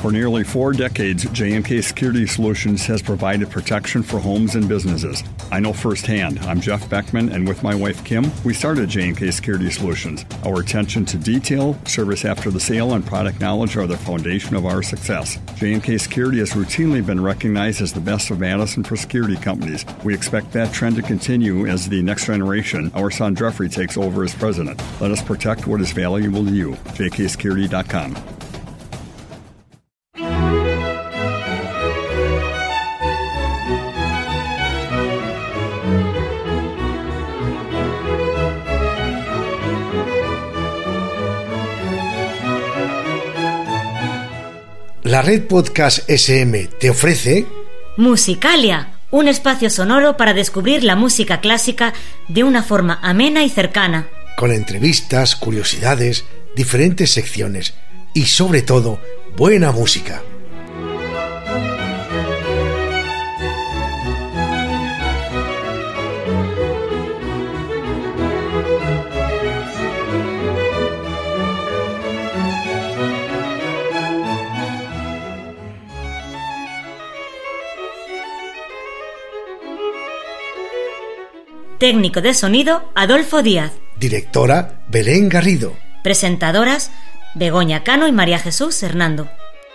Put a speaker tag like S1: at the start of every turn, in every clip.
S1: For nearly 4 decades, J&K Security Solutions has provided protection for homes and businesses. I know firsthand. I'm Jeff Beckman, and with my wife Kim, we started J&K Security Solutions. Our attention to detail, service after the sale, and product knowledge are the foundation of our success. J&K Security has routinely been recognized as the best of Madison for security companies. We expect that trend to continue as the next generation, our son Jeffrey, takes over as president. Let us protect what is valuable to you. jksecurity.com.
S2: La red Podcast SM te ofrece
S3: Musicalia, un espacio sonoro para descubrir la música clásica de una forma amena y cercana.
S2: Con entrevistas, curiosidades, diferentes secciones y sobre todo, buena música.
S3: Técnico de sonido, Adolfo Díaz.
S2: Directora, Belén Garrido.
S3: Presentadoras, Begoña Cano y María Jesús Hernando.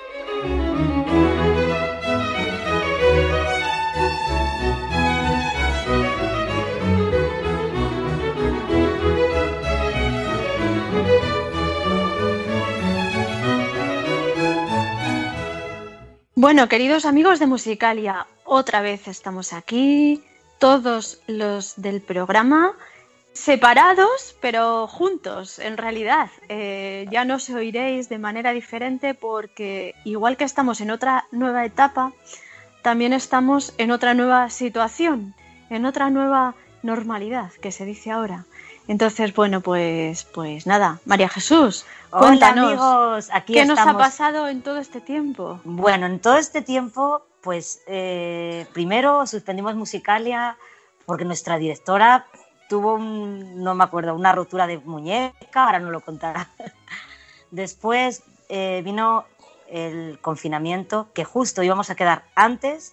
S4: Bueno, queridos amigos de Musicalia, otra vez estamos aquí, todos los del programa, separados pero juntos en realidad. Ya nos oiréis de manera diferente porque igual que estamos en otra nueva etapa, también estamos en otra nueva situación, en otra nueva normalidad que se dice ahora. Entonces, bueno, pues nada, María Jesús, cuéntanos.
S5: Hola amigos, aquí
S4: ¿qué
S5: estamos.
S4: nos ha pasado en todo este tiempo?
S5: Bueno, en todo este tiempo, pues primero suspendimos Musicalia porque nuestra directora tuvo una rotura de muñeca, ahora no lo contará. Después vino el confinamiento, que justo íbamos a quedar antes,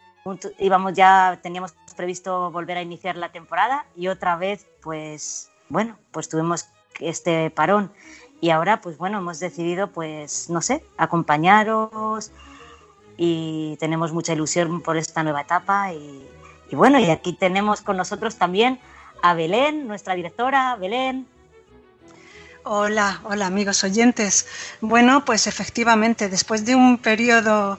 S5: teníamos previsto volver a iniciar la temporada y otra vez, pues tuvimos este parón. Y ahora, pues bueno, hemos decidido, pues no sé, acompañaros y tenemos mucha ilusión por esta nueva etapa y bueno, y aquí tenemos con nosotros también a Belén, nuestra directora. Belén.
S6: Hola amigos oyentes. Bueno, pues efectivamente, después de un periodo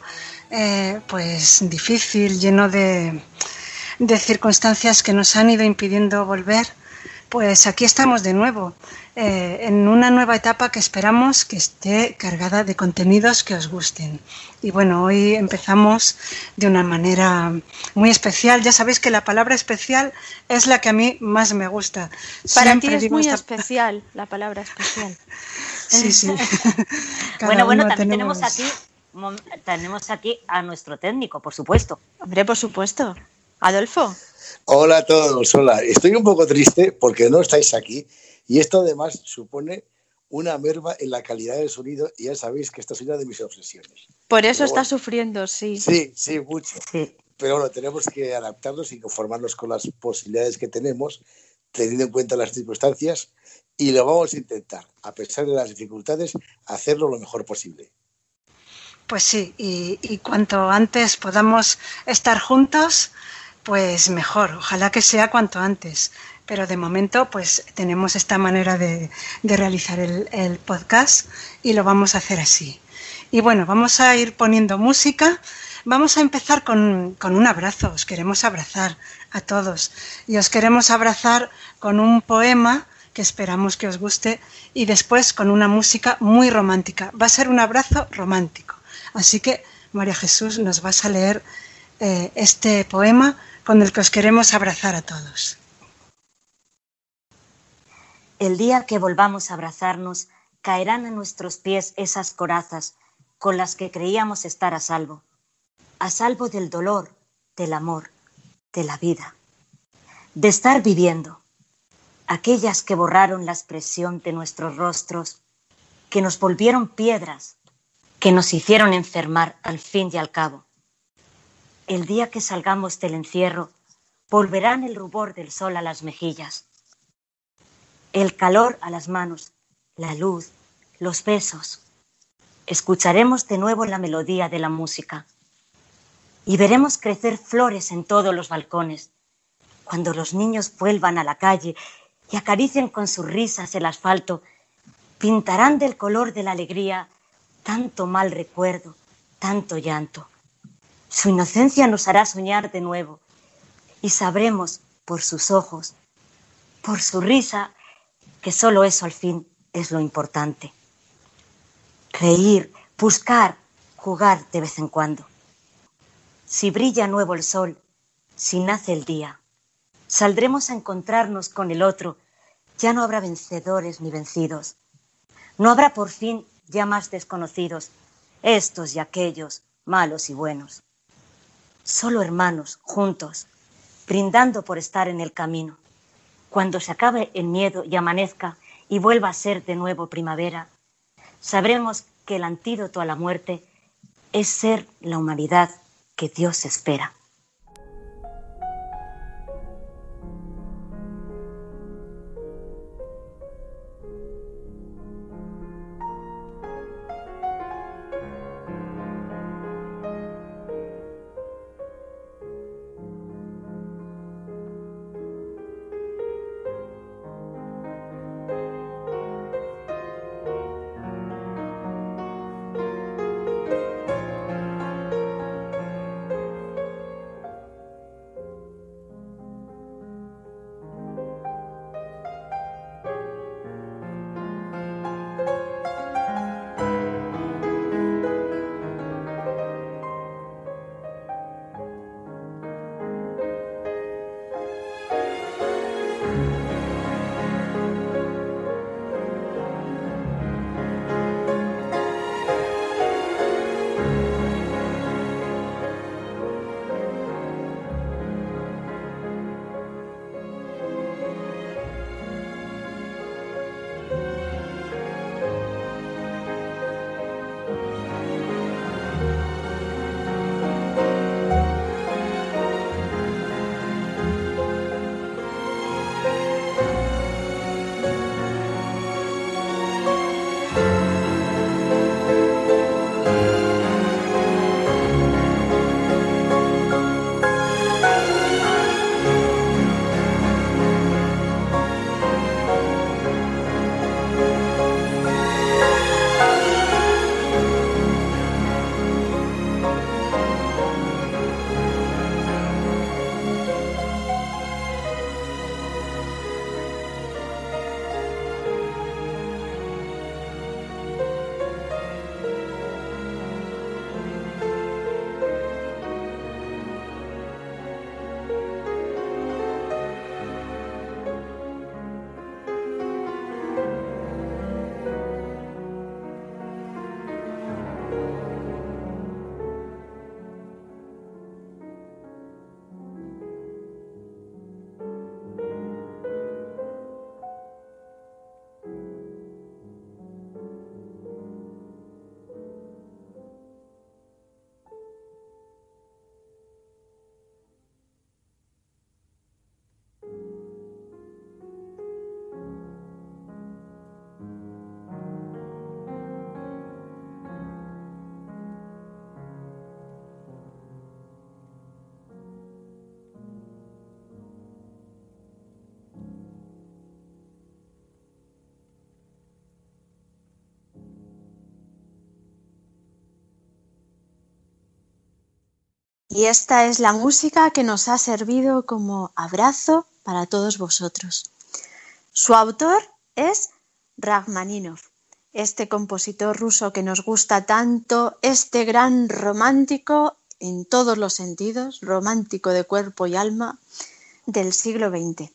S6: pues difícil, lleno de circunstancias que nos han ido impidiendo volver, pues aquí estamos de nuevo, en una nueva etapa que esperamos que esté cargada de contenidos que os gusten. Y bueno, hoy empezamos de una manera muy especial. Ya sabéis que la palabra especial es la que a mí más me gusta.
S4: Para ti es muy especial la palabra especial.
S6: Sí.
S5: Bueno, también tenemos aquí a nuestro técnico, por supuesto.
S4: Hombre, por supuesto. Adolfo.
S7: Hola a todos, hola. Estoy un poco triste porque no estáis aquí y esto además supone una merma en la calidad del sonido y ya sabéis que esta es una de mis obsesiones.
S4: Por eso está sufriendo, sí.
S7: Sí, mucho. Sí. Pero bueno, tenemos que adaptarnos y conformarnos con las posibilidades que tenemos, teniendo en cuenta las circunstancias, y lo vamos a intentar, a pesar de las dificultades, hacerlo lo mejor posible.
S6: Pues sí, y cuanto antes podamos estar juntos, pues mejor, ojalá que sea cuanto antes. Pero de momento pues tenemos esta manera de realizar el podcast y lo vamos a hacer así. Y bueno, vamos a ir poniendo música. Vamos a empezar con un abrazo. Os queremos abrazar a todos y os queremos abrazar con un poema que esperamos que os guste y después con una música muy romántica. Va a ser un abrazo romántico. Así que María Jesús nos vas a leer este poema con el que os queremos abrazar a todos.
S5: El día que volvamos a abrazarnos, caerán a nuestros pies esas corazas con las que creíamos estar a salvo del dolor, del amor, de la vida, de estar viviendo, aquellas que borraron la expresión de nuestros rostros, que nos volvieron piedras, que nos hicieron enfermar al fin y al cabo. El día que salgamos del encierro, volverán el rubor del sol a las mejillas, el calor a las manos, la luz, los besos. Escucharemos de nuevo la melodía de la música y veremos crecer flores en todos los balcones, cuando los niños vuelvan a la calle y acaricien con sus risas el asfalto, pintarán del color de la alegría tanto mal recuerdo, tanto llanto. Su inocencia nos hará soñar de nuevo y sabremos por sus ojos, por su risa, que solo eso al fin es lo importante. Reír, buscar, jugar de vez en cuando. Si brilla nuevo el sol, si nace el día, saldremos a encontrarnos con el otro. Ya no habrá vencedores ni vencidos. No habrá por fin ya más desconocidos, estos y aquellos, malos y buenos. Solo hermanos, juntos, brindando por estar en el camino. Cuando se acabe el miedo y amanezca y vuelva a ser de nuevo primavera, sabremos que el antídoto a la muerte es ser la humanidad que Dios espera.
S4: Y esta es la música que nos ha servido como abrazo para todos vosotros. Su autor es Rachmaninoff, este compositor ruso que nos gusta tanto, este gran romántico en todos los sentidos, romántico de cuerpo y alma del siglo XX.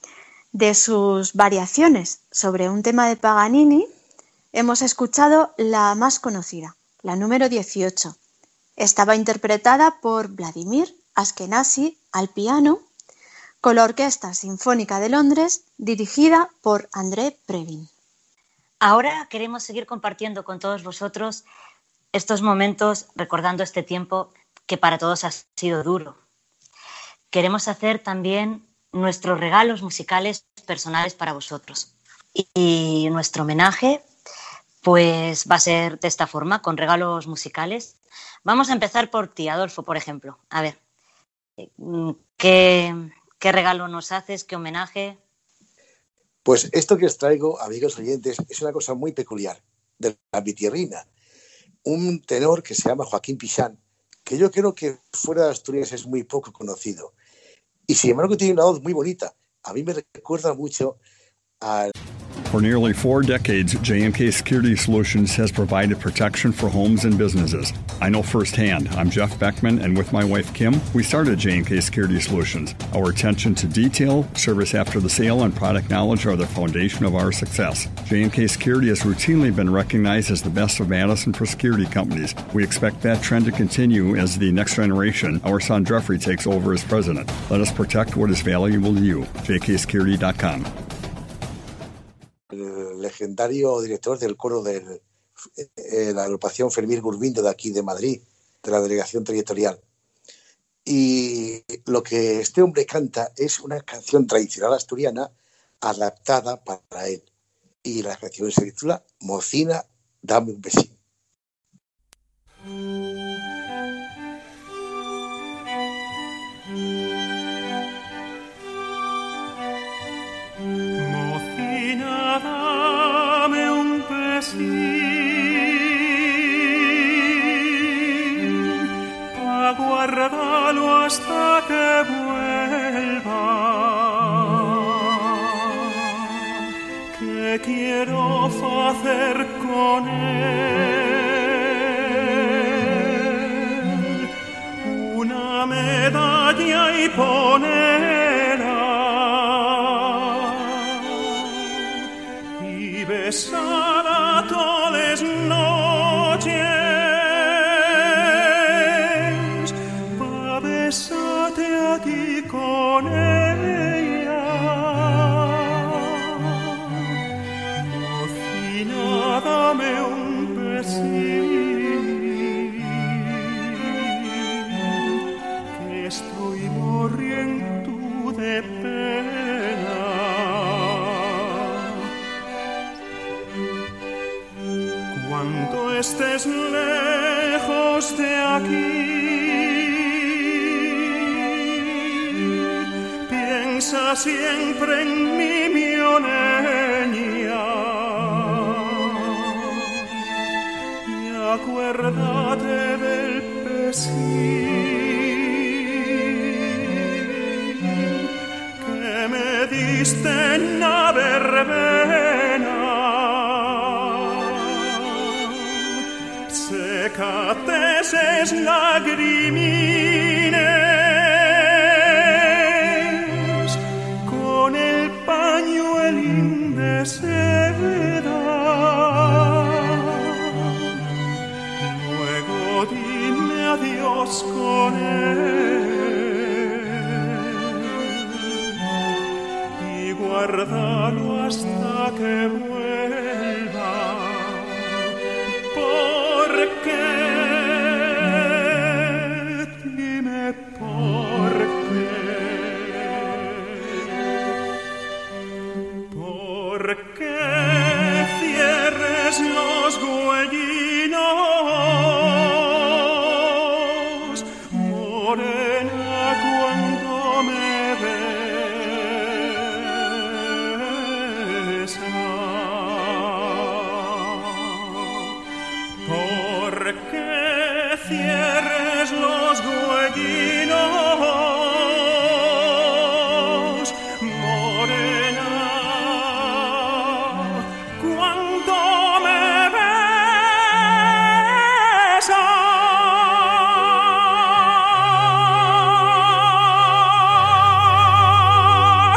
S4: De sus variaciones sobre un tema de Paganini, hemos escuchado la más conocida, la número 18. Estaba interpretada por Vladimir Ashkenazy al piano, con la Orquesta Sinfónica de Londres, dirigida por André Previn.
S5: Ahora queremos seguir compartiendo con todos vosotros estos momentos recordando este tiempo que para todos ha sido duro. Queremos hacer también nuestros regalos musicales personales para vosotros. Y nuestro homenaje pues va a ser de esta forma, con regalos musicales. Vamos a empezar por ti, Adolfo, por ejemplo. A ver, ¿qué regalo nos haces? ¿Qué homenaje?
S7: Pues esto que os traigo, amigos oyentes, es una cosa muy peculiar de la mitierrina. Un tenor que se llama Joaquín Pixán, que yo creo que fuera de Asturias es muy poco conocido. Y sin embargo tiene una voz muy bonita. A mí me recuerda mucho al...
S1: For nearly 4 decades, J&K Security Solutions has provided protection for homes and businesses. I know firsthand. I'm Jeff Beckman, and with my wife Kim, we started J&K Security Solutions. Our attention to detail, service after the sale, and product knowledge are the foundation of our success. J&K Security has routinely been recognized as the best of Madison for security companies. We expect that trend to continue as the next generation, our son Jeffrey, takes over as president. Let us protect what is valuable to you. jksecurity.com.
S7: El legendario director del coro de la agrupación Fermín Gurbindo de aquí de Madrid, de la delegación territorial. Y lo que este hombre canta es una canción tradicional asturiana adaptada para él. Y la canción se titula Mocina, dame un besín.
S8: Dame un besín pa' guardarlo hasta que vuelva, que quiero hacer con él una medalla y ponerla besada todas las noches, pa' besarte a ti con ella. Mocina, dame un besín, que estoy muriendo de pena. Cuando estés lejos de aquí, piensa siempre en mí, mi oneña, y acuérdate del besín que me diste en la verbena. Sécate esas lagrimines con el pañuelín de seda. Luego dime adiós con él y guárdalo hasta que vuelva. ¿Por qué? Dime por qué. ¿Por qué cierres los huellinos, morena, cuando me besas? ¿Por qué cierres los huellinos, morena, cuando me besas?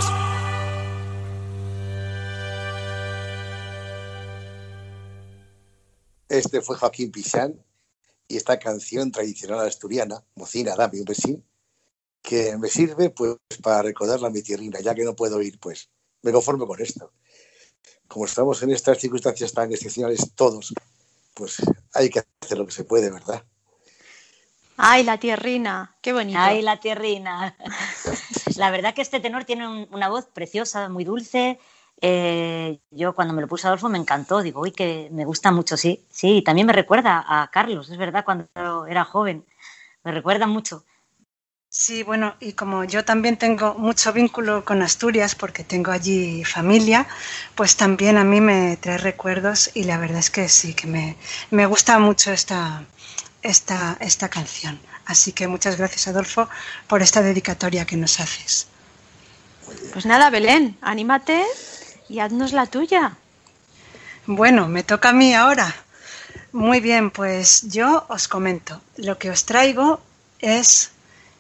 S7: Este fue Joaquín Pixán y esta canción tradicional asturiana, Mocina, dame un besín, que me sirve pues para recordarla a mi tierrina, ya que no puedo ir, pues me conformo con esto. Como estamos en estas circunstancias tan excepcionales todos, pues hay que hacer lo que se puede, ¿verdad?
S4: ¡Ay, la tierrina! ¡Qué bonito!
S5: ¡Ay, la tierrina! La verdad que este tenor tiene una voz preciosa, muy dulce. Yo cuando me lo puso Adolfo me encantó. Digo, uy, que me gusta mucho, sí. Sí, también me recuerda a Carlos, es verdad, cuando era joven. Me recuerda mucho.
S6: Sí, bueno, y como yo también tengo mucho vínculo con Asturias porque tengo allí familia, pues también a mí me trae recuerdos y la verdad es que sí, que me gusta mucho esta canción. Así que muchas gracias, Adolfo, por esta dedicatoria que nos haces.
S4: Pues nada, Belén, anímate y haznos la tuya.
S6: Bueno, me toca a mí ahora. Muy bien, pues yo os comento. Lo que os traigo es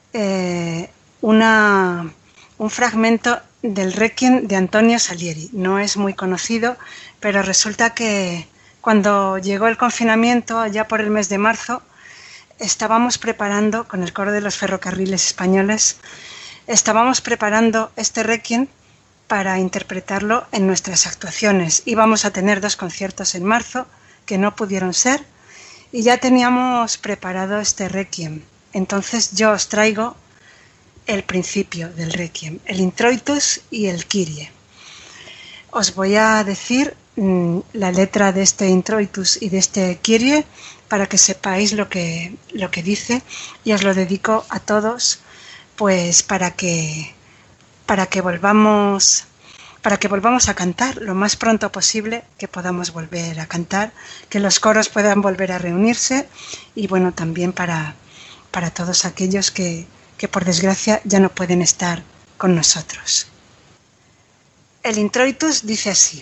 S6: un fragmento del Requiem de Antonio Salieri. No es muy conocido, pero resulta que cuando llegó el confinamiento, allá por el mes de marzo, estábamos preparando, con el coro de los ferrocarriles españoles, estábamos preparando este Requiem para interpretarlo en nuestras actuaciones. Íbamos a tener 2 conciertos en marzo que no pudieron ser y ya teníamos preparado este Requiem. Entonces yo os traigo el principio del Requiem, el Introitus y el Kyrie. Os voy a decir la letra de este Introitus y de este Kyrie para que sepáis lo que dice, y os lo dedico a todos, pues para que volvamos a cantar lo más pronto posible, que podamos volver a cantar, que los coros puedan volver a reunirse, y bueno, también para todos aquellos que por desgracia ya no pueden estar con nosotros. El Introitus dice así: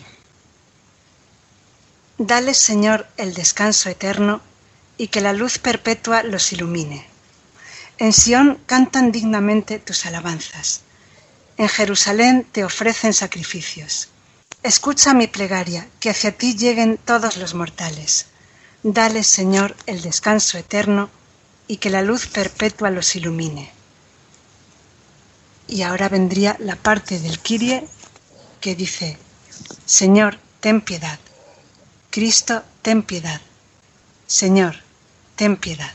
S6: Dale, Señor, el descanso eterno y que la luz perpetua los ilumine. En Sión cantan dignamente tus alabanzas. En Jerusalén te ofrecen sacrificios. Escucha mi plegaria, que hacia ti lleguen todos los mortales. Dale, Señor, el descanso eterno y que la luz perpetua los ilumine. Y ahora vendría la parte del Kyrie que dice: Señor, ten piedad. Cristo, ten piedad. Señor, ten piedad.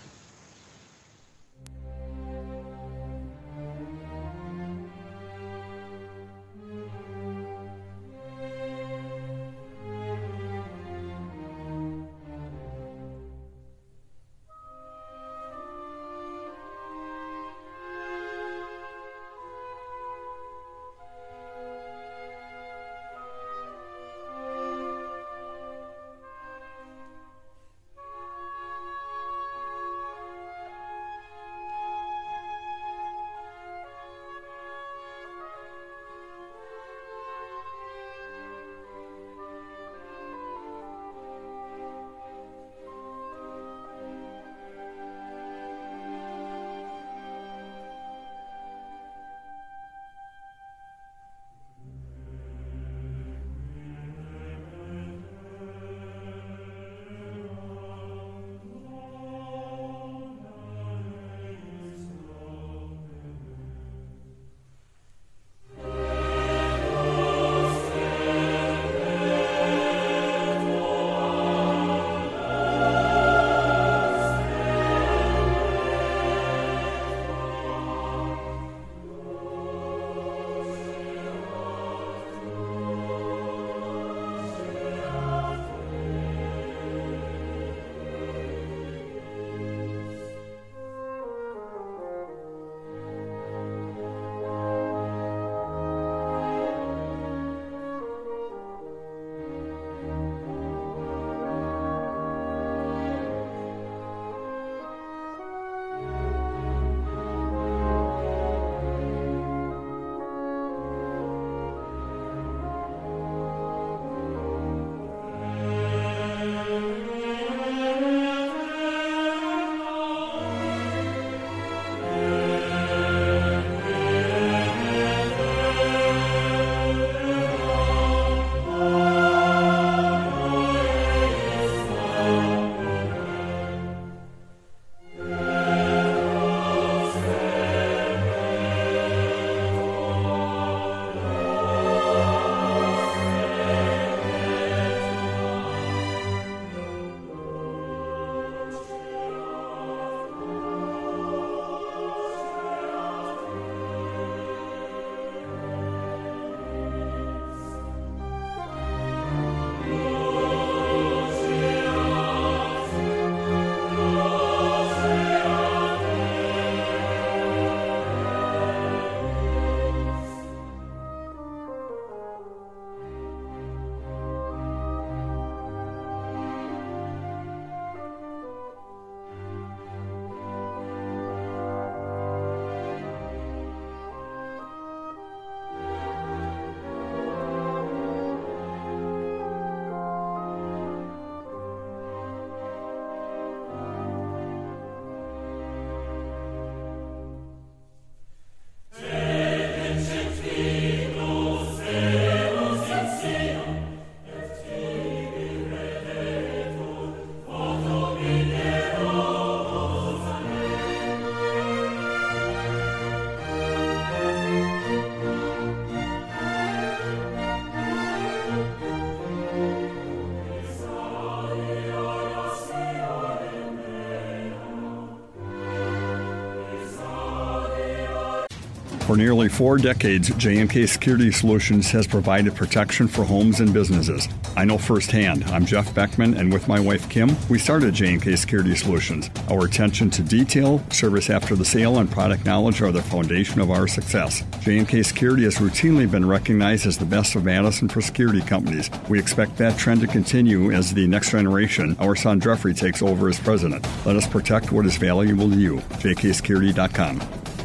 S1: For nearly 4 decades, J&K Security Solutions has provided protection for homes and businesses. I know firsthand. I'm Jeff Beckman, and with my wife Kim, we started J&K Security Solutions. Our attention to detail, service after the sale, and product knowledge are the foundation of our success. J&K Security has routinely been recognized as the best of Madison for security companies. We expect that trend to continue as the next generation, our son Jeffrey, takes over as president. Let us protect what is valuable to you. jksecurity.com.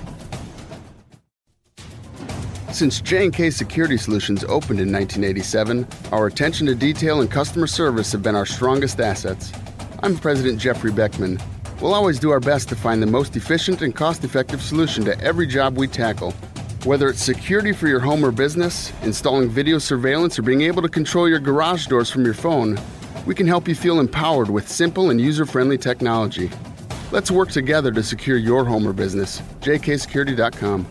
S9: Since J&K Security Solutions opened in 1987, our attention to detail and customer service have been our strongest assets. I'm President Jeffrey Beckman. We'll always do our best to find the most efficient and cost-effective solution to every job we tackle. Whether it's security for your home or business, installing video surveillance, or being able to control your garage doors from your phone, we can help you feel empowered with simple and user-friendly technology. Let's work together to secure your home or business. jksecurity.com.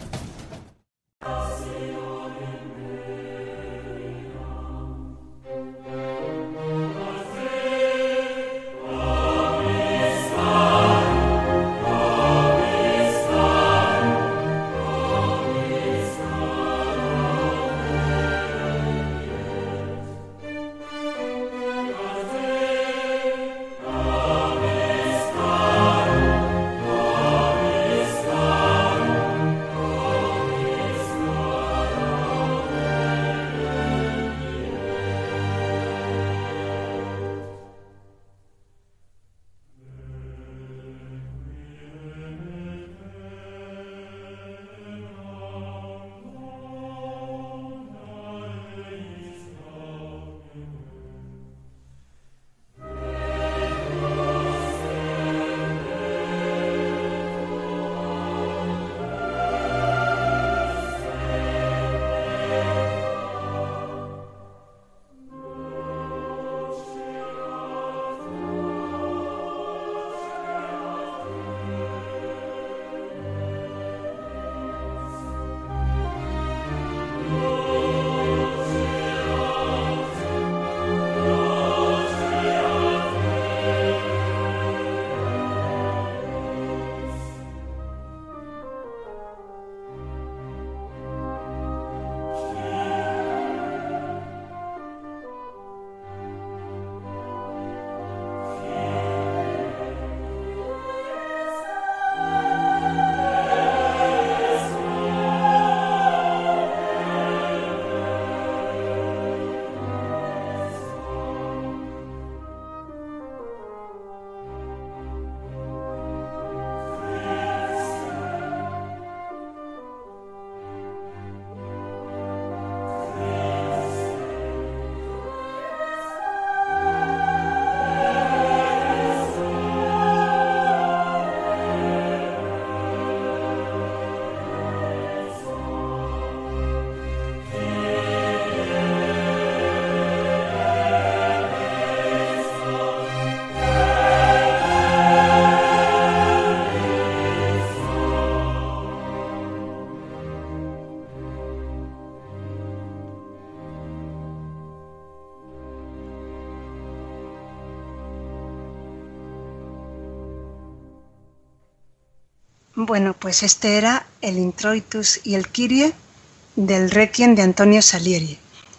S6: Bueno, pues este era el Introitus y el Kyrie del Requiem de Antonio Salieri.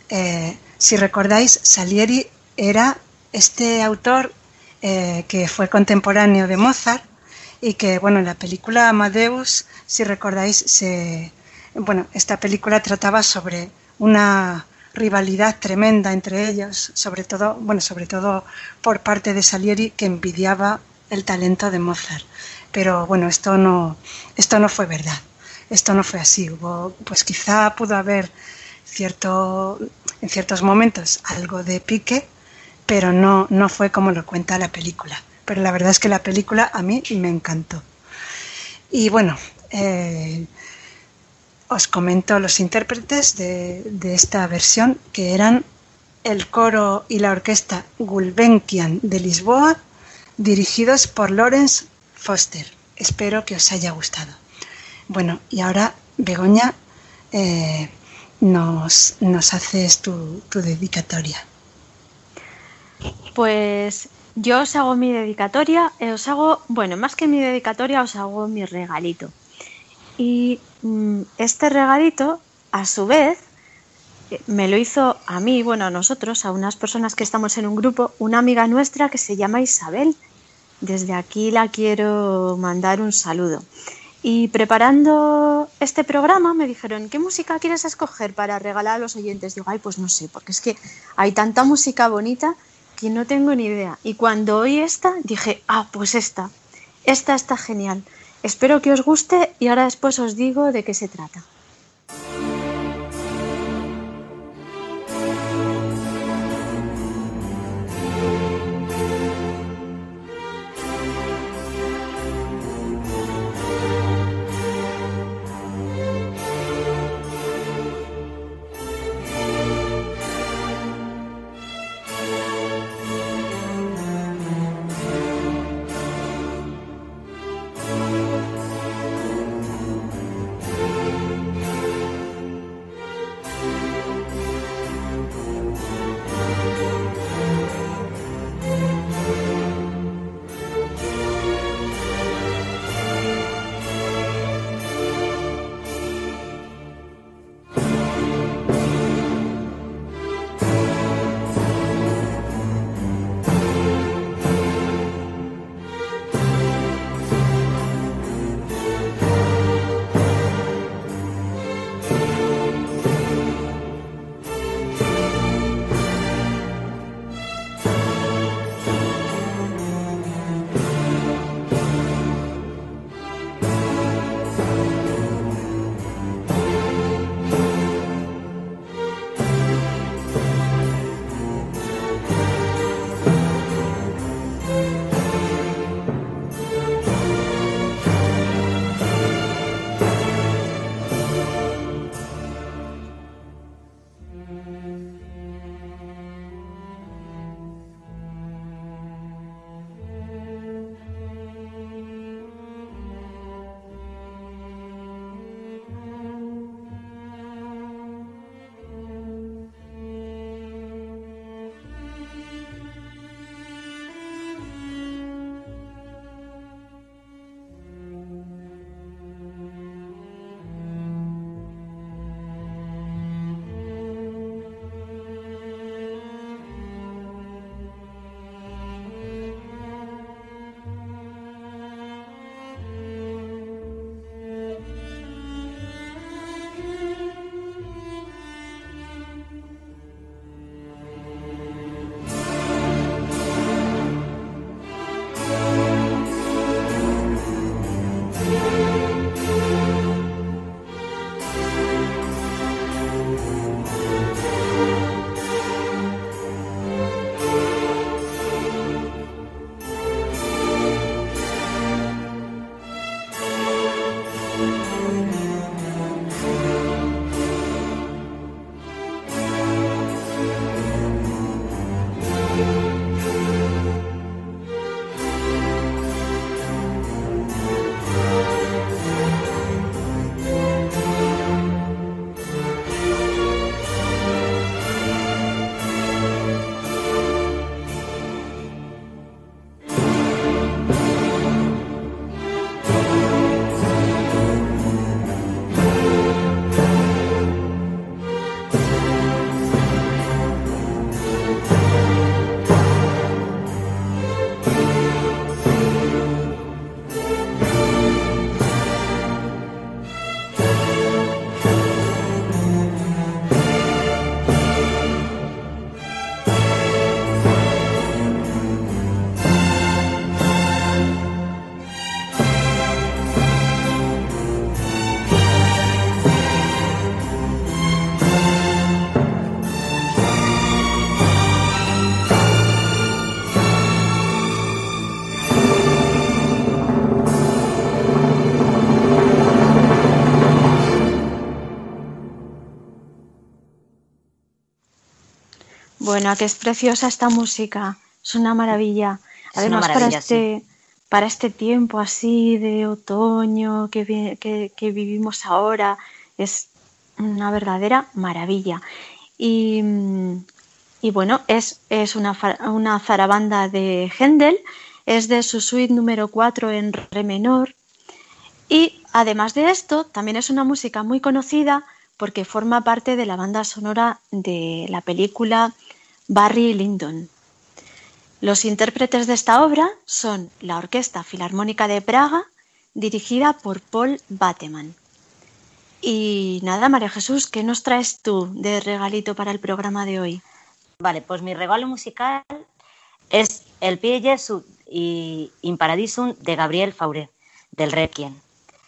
S6: Si recordáis, Salieri era este autor que fue contemporáneo de Mozart y que, bueno, en la película Amadeus, si recordáis, esta película trataba sobre una rivalidad tremenda entre ellos, sobre todo por parte de Salieri, que envidiaba el talento de Mozart. Pero bueno, esto no fue verdad, esto no fue así. Pues quizá pudo haber en ciertos momentos algo de pique, pero no fue como lo cuenta la película. Pero la verdad es que la película a mí me encantó. Y bueno, os comento los intérpretes de esta versión, que eran el coro y la orquesta Gulbenkian de Lisboa, dirigidos por Lawrence Foster. Espero que os haya gustado. Bueno, y ahora, Begoña, nos haces tu dedicatoria.
S4: Pues yo os hago mi dedicatoria, más que mi dedicatoria, os hago mi regalito. Y este regalito, a su vez, me lo hizo a mí, bueno, a nosotros, a unas personas que estamos en un grupo, una amiga nuestra que se llama Isabel. Desde aquí la quiero mandar un saludo. Y preparando este programa me dijeron, ¿qué música quieres escoger para regalar a los oyentes? Digo, ay, pues no sé, porque es que hay tanta música bonita que no tengo ni idea. Y cuando oí esta, dije, pues esta está genial. Espero que os guste y ahora después os digo de qué se trata. Bueno, que es preciosa esta música, es una maravilla. Además, para este tiempo así de otoño que vivimos ahora, es una verdadera maravilla. Y bueno, es una zarabanda de Händel, es de su suite número 4 en re menor. Y además de esto, también es una música muy conocida porque forma parte de la banda sonora de la película Barry Lyndon. Los intérpretes de esta obra son la Orquesta Filarmónica de Praga, dirigida por Paul Bateman. Y nada, María Jesús, ¿qué nos traes tú de regalito para el programa de hoy?
S5: Vale, pues mi regalo musical es el Pie Jesu y In Paradisum de Gabriel Fauré, del Requiem.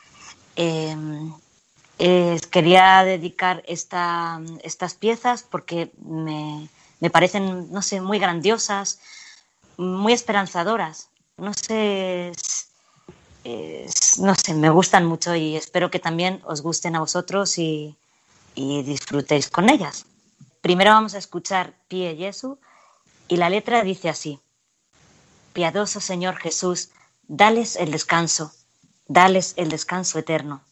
S5: Quería dedicar estas piezas porque me parecen, no sé, muy grandiosas, muy esperanzadoras. No sé, me gustan mucho y espero que también os gusten a vosotros y disfrutéis con ellas. Primero vamos a escuchar Pie Jesu y la letra dice así: Piadoso Señor Jesús, dales el descanso eterno.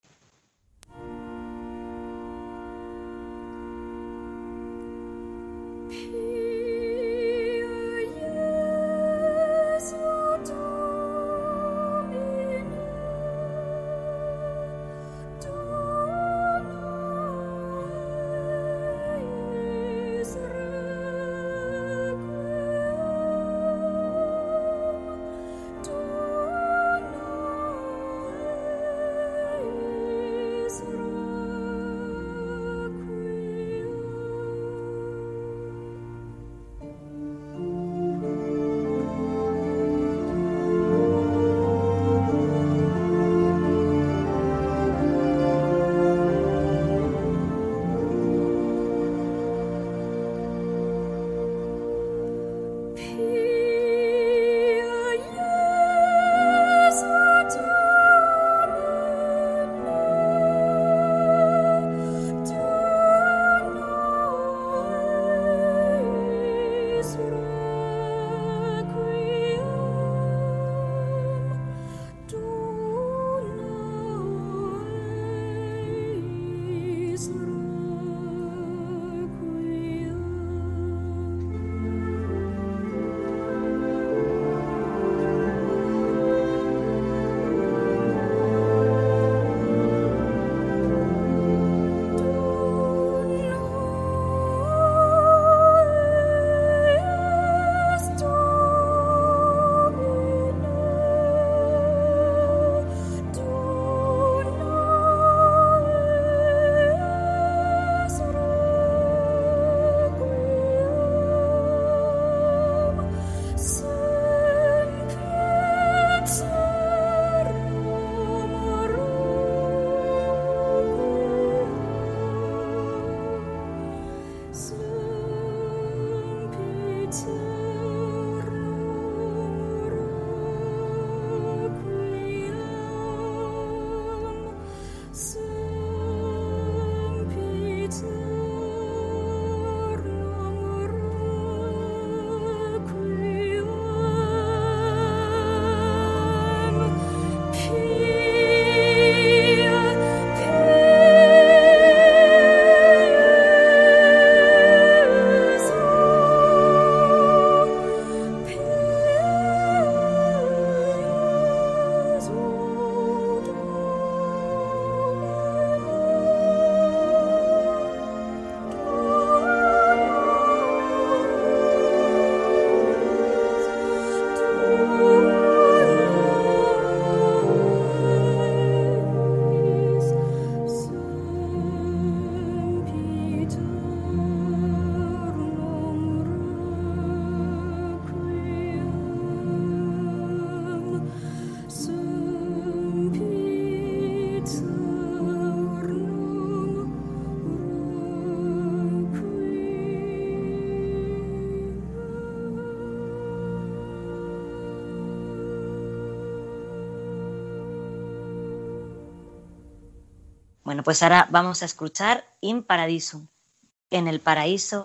S5: Bueno, pues ahora vamos a escuchar In Paradisum, en el paraíso,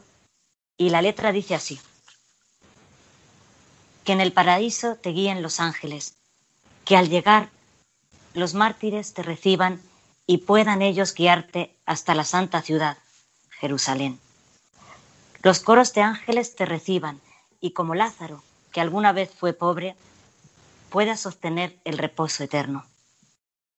S5: y la letra dice así: que en el paraíso te guíen los ángeles, que al llegar los mártires te reciban y puedan ellos guiarte hasta la santa ciudad, Jerusalén. Los coros de ángeles te reciban y como Lázaro, que alguna vez fue pobre, puedas sostener el reposo eterno.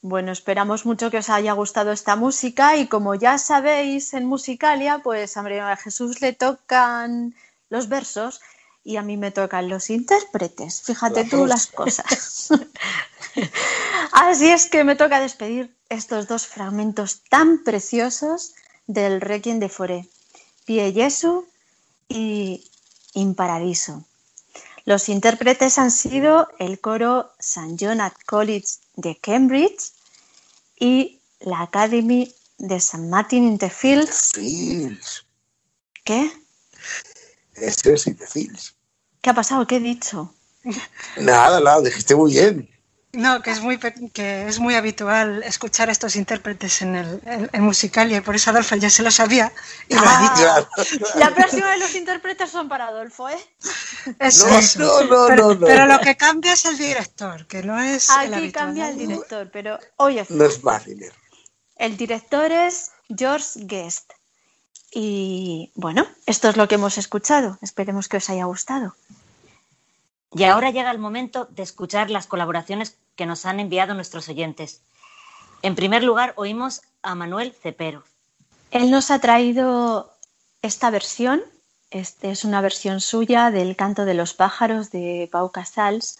S4: Bueno, esperamos mucho que os haya gustado esta música y como ya sabéis en Musicalia, pues a María Jesús le tocan los versos y a mí me tocan los intérpretes. Fíjate tú las cosas. Así es que me toca despedir estos dos fragmentos tan preciosos del Requiem de Fauré, Pie Jesu y In Paradiso. Los intérpretes han sido el coro St. John at College de Cambridge y la Academy de St. Martin in the Fields. ¿Qué?
S7: Eso es in the Fields.
S4: ¿Qué ha pasado? ¿Qué he dicho?
S7: Nada, dijiste muy bien.
S6: No, que es muy habitual escuchar a estos intérpretes en Musicalia y por eso Adolfo ya se lo sabía. Y
S7: claro.
S4: La próxima de los intérpretes son para Adolfo, ¿eh?
S6: Eso.
S7: No.
S6: Pero lo que cambia es el director, que no es el habitual.
S4: Aquí cambia el director, pero oye,
S7: no es Mariner.
S4: El director es George Guest. Y bueno, esto es lo que hemos escuchado. Esperemos que os haya gustado.
S5: Y ahora llega el momento de escuchar las colaboraciones que nos han enviado nuestros oyentes. En primer lugar, oímos a Manuel Cepero.
S4: Él nos ha traído esta versión. Es una versión suya del Canto de los pájaros de Pau Casals.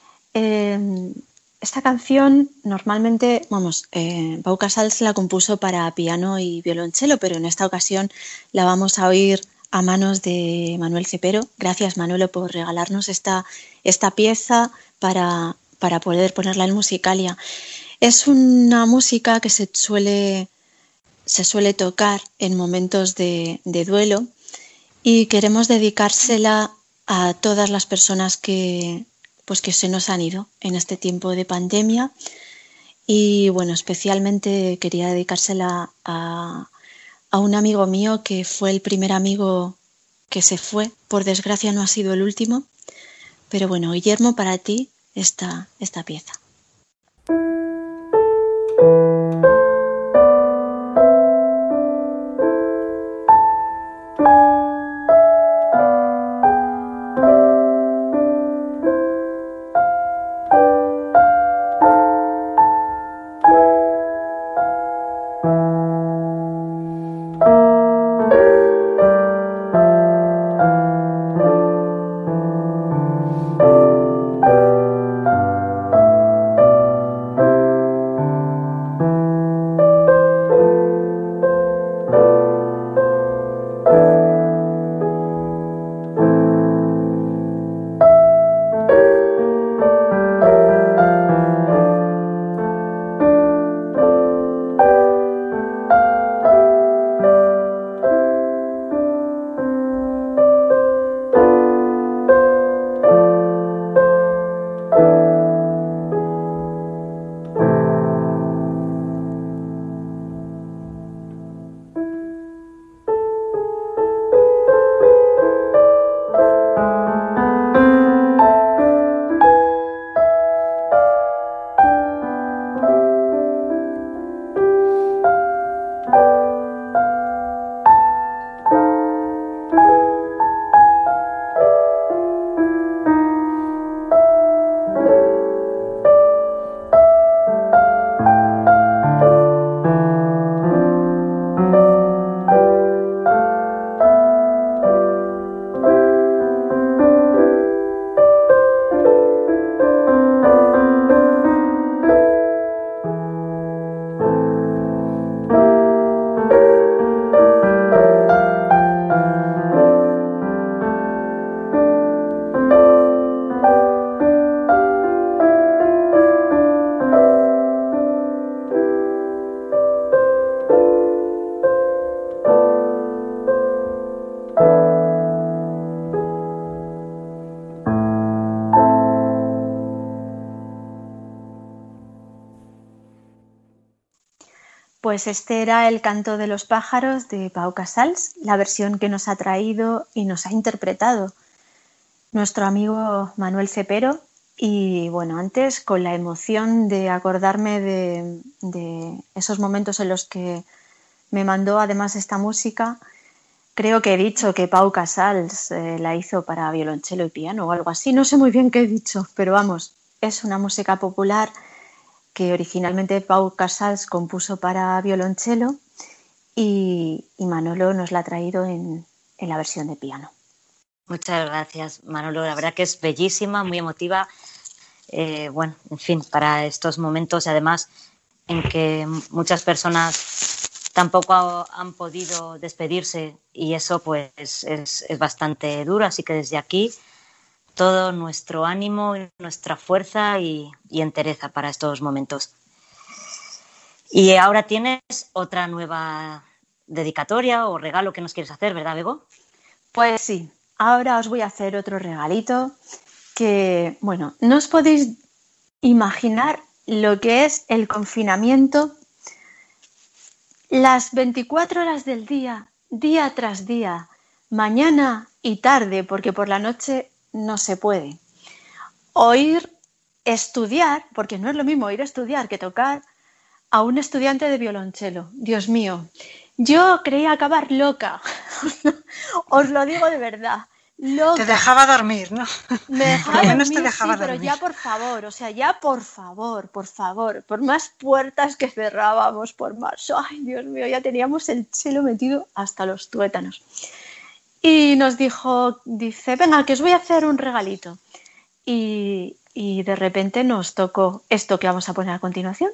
S4: Esta canción normalmente, Pau Casals la compuso para piano y violonchelo, pero en esta ocasión la vamos a oír a manos de Manuel Cepero. Gracias, Manuelo, por regalarnos esta pieza para poder ponerla en Musicalia. Es una música que se suele tocar en momentos de duelo y queremos dedicársela a todas las personas que se nos han ido en este tiempo de pandemia. Y bueno, especialmente quería dedicársela a un amigo mío que fue el primer amigo que se fue. Por desgracia no ha sido el último. Pero bueno, Guillermo, para ti esta pieza. Pues este era el Canto de los pájaros de Pau Casals, la versión que nos ha traído y nos ha interpretado nuestro amigo Manuel Cepero. Y bueno, antes con la emoción de acordarme de esos momentos en los que me mandó además esta música, creo que he dicho que Pau Casals la hizo para violonchelo y piano o algo así, no sé muy bien qué he dicho, pero vamos, es una música popular que originalmente Pau Casals compuso para violonchelo y Manolo nos la ha traído en la versión de piano.
S5: Muchas gracias, Manolo. La verdad que es bellísima, muy emotiva. Bueno, en fin, para estos momentos, además, en que muchas personas tampoco han podido despedirse y eso pues es bastante duro. Así que desde aquí todo nuestro ánimo, nuestra fuerza y entereza para estos momentos. Y ahora tienes otra nueva dedicatoria o regalo que nos quieres hacer, ¿verdad, Bego?
S4: Pues sí, ahora os voy a hacer otro regalito que, bueno, no os podéis imaginar lo que es el confinamiento, las 24 horas del día, día tras día, mañana y tarde, porque por la noche no se puede. Oír estudiar, porque no es lo mismo oír estudiar que tocar a un estudiante de violonchelo. Dios mío, yo creía acabar loca, os lo digo de verdad. Loca.
S6: Te dejaba dormir, ¿no?
S4: Me dejaba dormir,
S6: menos te dejaba
S4: sí, pero
S6: dormir.
S4: ya por favor, o sea, ya por favor, por más puertas que cerrábamos, por más, ay Dios mío, ya teníamos el chelo metido hasta los tuétanos. Y nos dice, venga, que os voy a hacer un regalito. Y de repente nos tocó esto que vamos a poner a continuación.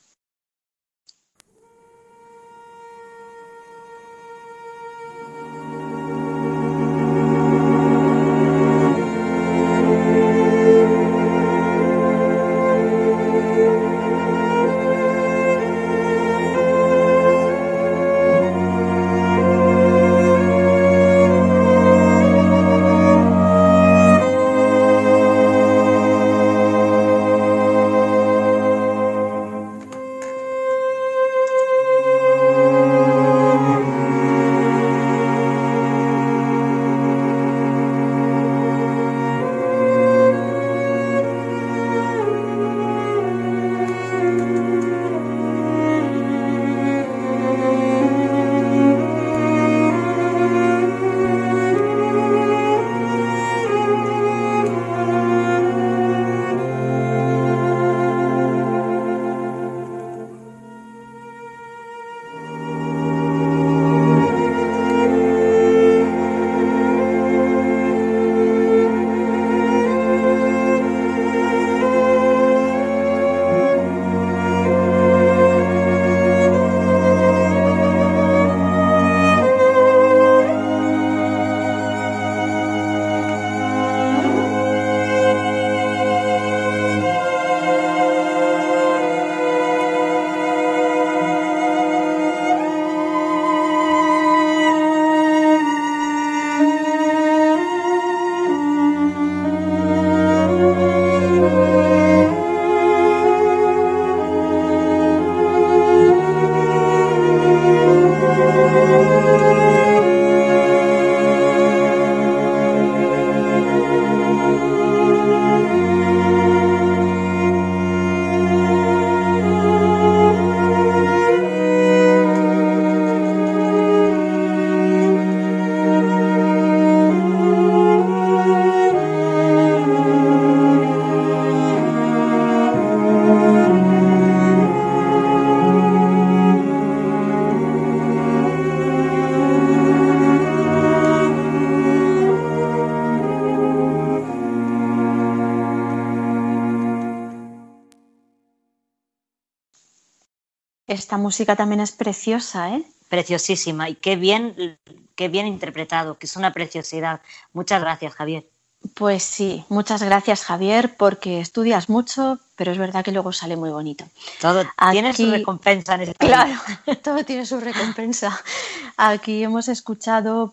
S4: Esta música también es preciosa, ¿eh?
S5: Preciosísima y qué bien interpretado, que es una preciosidad. Muchas gracias, Javier.
S4: Pues sí, muchas gracias, Javier, porque estudias mucho, pero es verdad que luego sale muy bonito.
S5: Todo tiene su recompensa en esta
S4: Claro, todo tiene su recompensa. Aquí hemos escuchado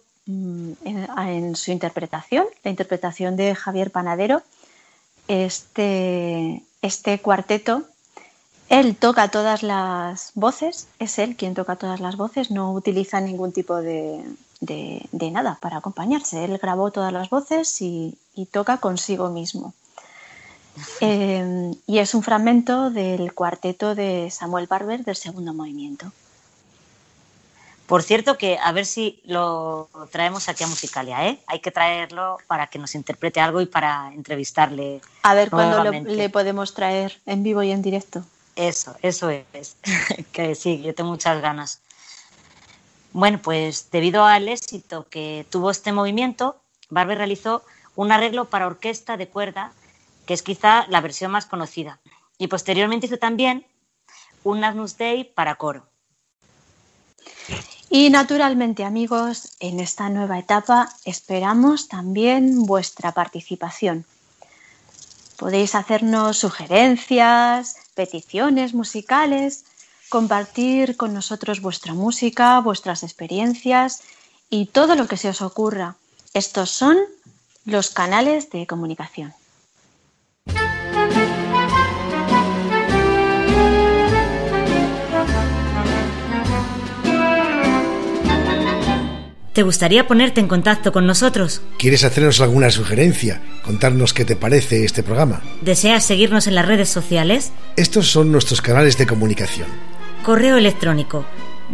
S4: en su interpretación, la interpretación de Javier Panadero, este cuarteto. Él toca todas las voces, es él quien toca todas las voces, no utiliza ningún tipo de nada para acompañarse. Él grabó todas las voces y toca consigo mismo. Y es un fragmento del cuarteto de Samuel Barber del segundo movimiento.
S5: Por cierto, que a ver si lo traemos aquí a Musicalia, ¿eh? Hay que traerlo para que nos interprete algo y para entrevistarle.
S4: A ver cuándo le podemos traer en vivo y en directo.
S5: Eso es. Que sí, yo tengo muchas ganas. Bueno, pues debido al éxito que tuvo este movimiento, Barber realizó un arreglo para orquesta de cuerda, que es quizá la versión más conocida. Y posteriormente hizo también un Agnus Dei para coro.
S4: Y naturalmente, amigos, en esta nueva etapa esperamos también vuestra participación. Podéis hacernos sugerencias, peticiones musicales, compartir con nosotros vuestra música, vuestras experiencias y todo lo que se os ocurra. Estos son los canales de comunicación.
S3: ¿Te gustaría ponerte en contacto con nosotros?
S2: ¿Quieres hacernos alguna sugerencia? ¿Contarnos qué te parece este programa?
S3: ¿Deseas seguirnos en las redes sociales?
S2: Estos son nuestros canales de comunicación.
S3: Correo electrónico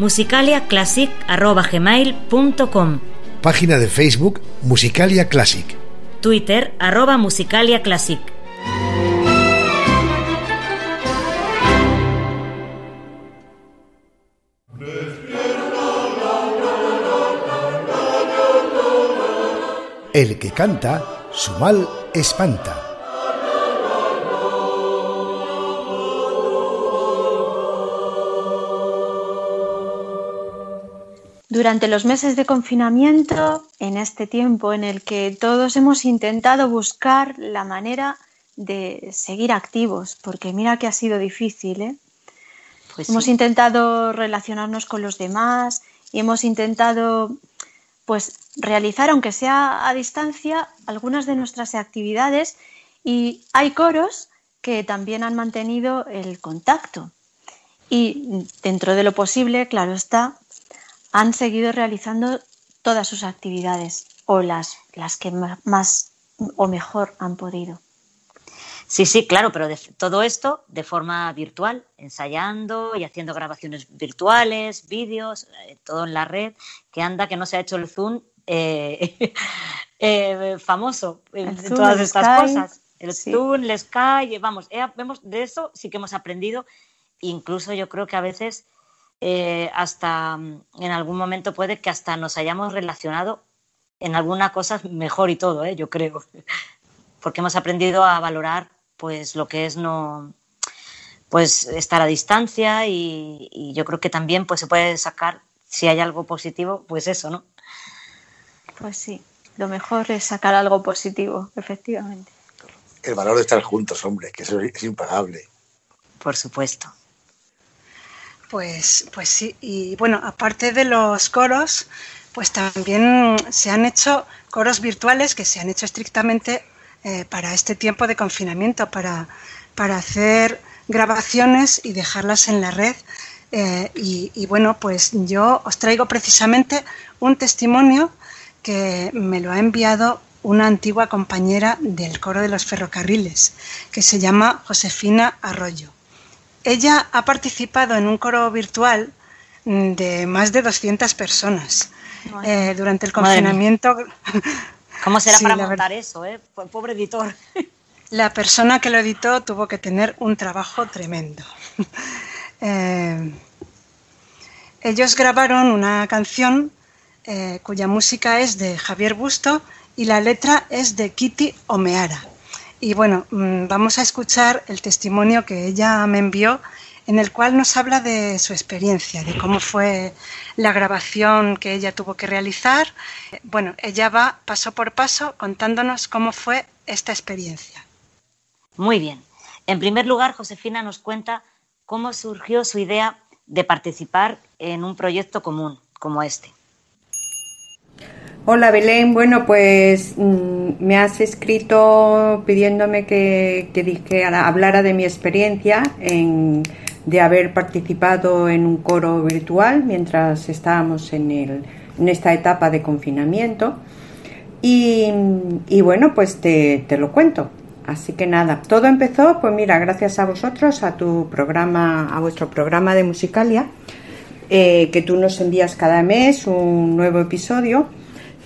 S3: musicaliaclassic@gmail.com.
S2: Página de Facebook Musicalia Classic.
S3: Twitter @musicaliaclassic.
S2: El que canta, su mal espanta.
S4: Durante los meses de confinamiento, en este tiempo en el que todos hemos intentado buscar la manera de seguir activos, porque mira que ha sido difícil, ¿eh?
S5: Pues
S4: hemos intentado relacionarnos con los demás y hemos intentado pues realizar, aunque sea a distancia, algunas de nuestras actividades, y hay coros que también han mantenido el contacto y dentro de lo posible, claro está, han seguido realizando todas sus actividades o las que más o mejor han podido.
S5: Sí, claro, pero todo esto de forma virtual, ensayando y haciendo grabaciones virtuales, vídeos, todo en la red, que no se ha hecho el Zoom famoso en todas estas cosas. El Zoom, el Skype, vemos, de eso sí que hemos aprendido. Incluso yo creo que a veces hasta en algún momento puede que hasta nos hayamos relacionado en alguna cosa mejor y todo, yo creo. Porque hemos aprendido a valorar pues lo que es estar a distancia y yo creo que también pues se puede sacar, si hay algo positivo, pues eso, ¿no?
S4: Pues sí, lo mejor es sacar algo positivo, efectivamente.
S7: El valor de estar juntos, hombre, que eso es impagable.
S5: Por supuesto.
S6: Pues sí, y bueno, aparte de los coros, pues también se han hecho coros virtuales que se han hecho estrictamente para este tiempo de confinamiento, para hacer grabaciones y dejarlas en la red. Y bueno, pues yo os traigo precisamente un testimonio que me lo ha enviado una antigua compañera del coro de los ferrocarriles, que se llama Josefina Arroyo. Ella ha participado en un coro virtual de más de 200 personas durante el confinamiento.
S5: ¿Cómo será para montar eso, pobre editor?
S6: La persona que lo editó tuvo que tener un trabajo tremendo. Ellos grabaron una canción cuya música es de Javier Busto y la letra es de Kitty Omeara. Y bueno, vamos a escuchar el testimonio que ella me envió, en el cual nos habla de su experiencia, de cómo fue la grabación que ella tuvo que realizar. Bueno, ella va paso por paso contándonos cómo fue esta experiencia.
S5: Muy bien. En primer lugar, Josefina nos cuenta cómo surgió su idea de participar en un proyecto común como este.
S10: Hola Belén, bueno pues me has escrito pidiéndome que hablara de mi experiencia de haber participado en un coro virtual mientras estábamos en esta etapa de confinamiento y bueno pues te lo cuento. Así que nada, todo empezó pues mira, gracias a vosotros, a vuestro programa de Musicalia, que tú nos envías cada mes un nuevo episodio.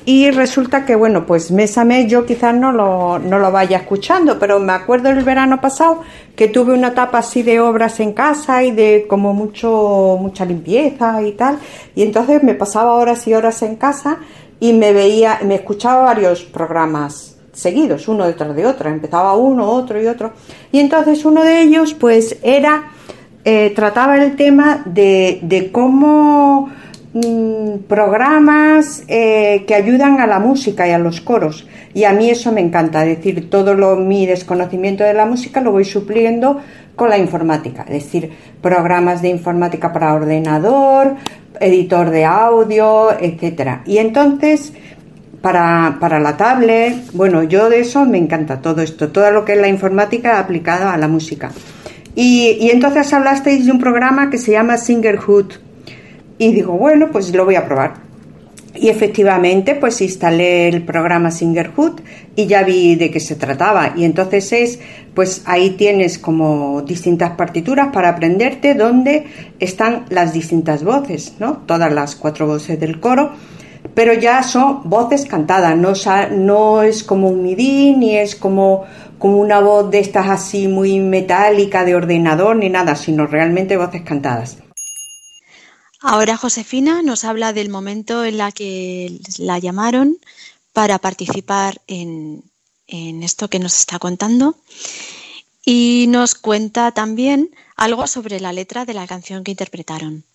S10: y resulta que, bueno, pues mes a mes yo quizás no lo vaya escuchando, pero me acuerdo el verano pasado que tuve una etapa así de obras en casa y de como mucha limpieza y tal, y entonces me pasaba horas y horas en casa y me escuchaba varios programas seguidos, uno detrás de otro, empezaba uno, otro y otro, y entonces uno de ellos pues trataba el tema de cómo programas que ayudan a la música y a los coros, y a mí eso me encanta, es decir, mi desconocimiento de la música lo voy supliendo con la informática, es decir, programas de informática para ordenador, editor de audio, etcétera. Y entonces para la tablet, bueno, yo de eso me encanta todo esto, todo lo que es la informática aplicada a la música. Y entonces hablasteis de un programa que se llama Singerhood. Y digo, bueno, pues lo voy a probar. Y efectivamente, pues instalé el programa Singerhood y ya vi de qué se trataba. Y entonces pues ahí tienes como distintas partituras para aprenderte donde están las distintas voces, ¿no? Todas las 4 voces del coro, pero ya son voces cantadas, no es como un MIDI, ni es como una voz de estas así muy metálica de ordenador, ni nada, sino realmente voces cantadas.
S4: Ahora Josefina nos habla del momento en la que la llamaron para participar en esto que nos está contando, y nos cuenta también algo sobre la letra de la canción que interpretaron.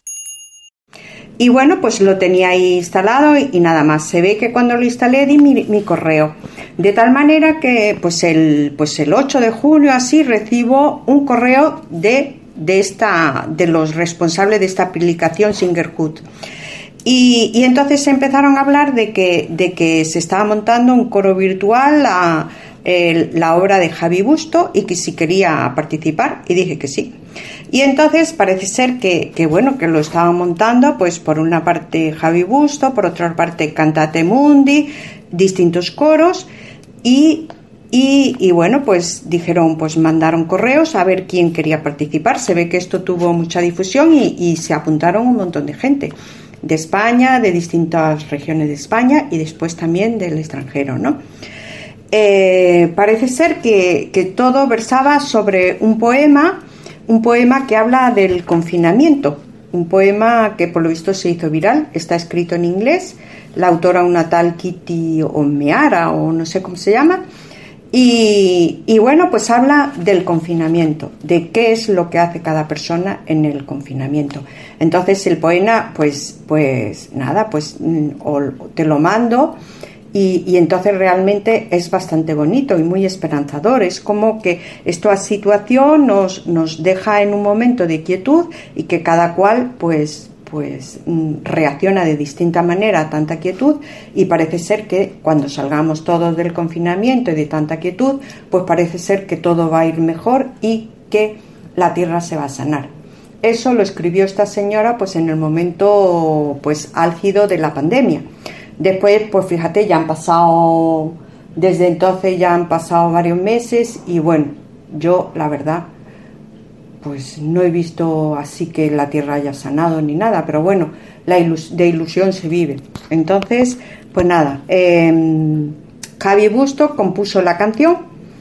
S10: Y bueno, pues lo tenía ahí instalado y nada más. Se ve que cuando lo instalé di mi correo. De tal manera que pues el 8 de julio así recibo un correo de los responsables de esta aplicación Singerhood. Y entonces empezaron a hablar de que se estaba montando un coro virtual, la obra de Javi Busto, y que si quería participar, y dije que sí. Y entonces parece ser que bueno, que lo estaba montando, pues por una parte Javi Busto, por otra parte Cantate Mundi, distintos coros, y bueno, pues dijeron, pues mandaron correos a ver quién quería participar. Se ve que esto tuvo mucha difusión y se apuntaron un montón de gente de España, de distintas regiones de España y después también del extranjero, ¿no? Parece ser que todo versaba sobre un poema que habla del confinamiento, un poema que por lo visto se hizo viral, está escrito en inglés, la autora una tal Kitty Omeara o no sé cómo se llama, y bueno, pues habla del confinamiento, de qué es lo que hace cada persona en el confinamiento. Entonces el poema, pues nada, pues te lo mando. Y entonces realmente es bastante bonito y muy esperanzador. Es como que esta situación nos deja en un momento de quietud y que cada cual pues reacciona de distinta manera a tanta quietud, y parece ser que cuando salgamos todos del confinamiento y de tanta quietud, pues parece ser que todo va a ir mejor y que la tierra se va a sanar. Eso lo escribió esta señora pues en el momento pues álgido de la pandemia. Después, pues fíjate, desde entonces ya han pasado varios meses y bueno, yo la verdad, pues no he visto así que la tierra haya sanado ni nada, pero bueno, de ilusión se vive. Entonces, pues nada, Javi Busto compuso la canción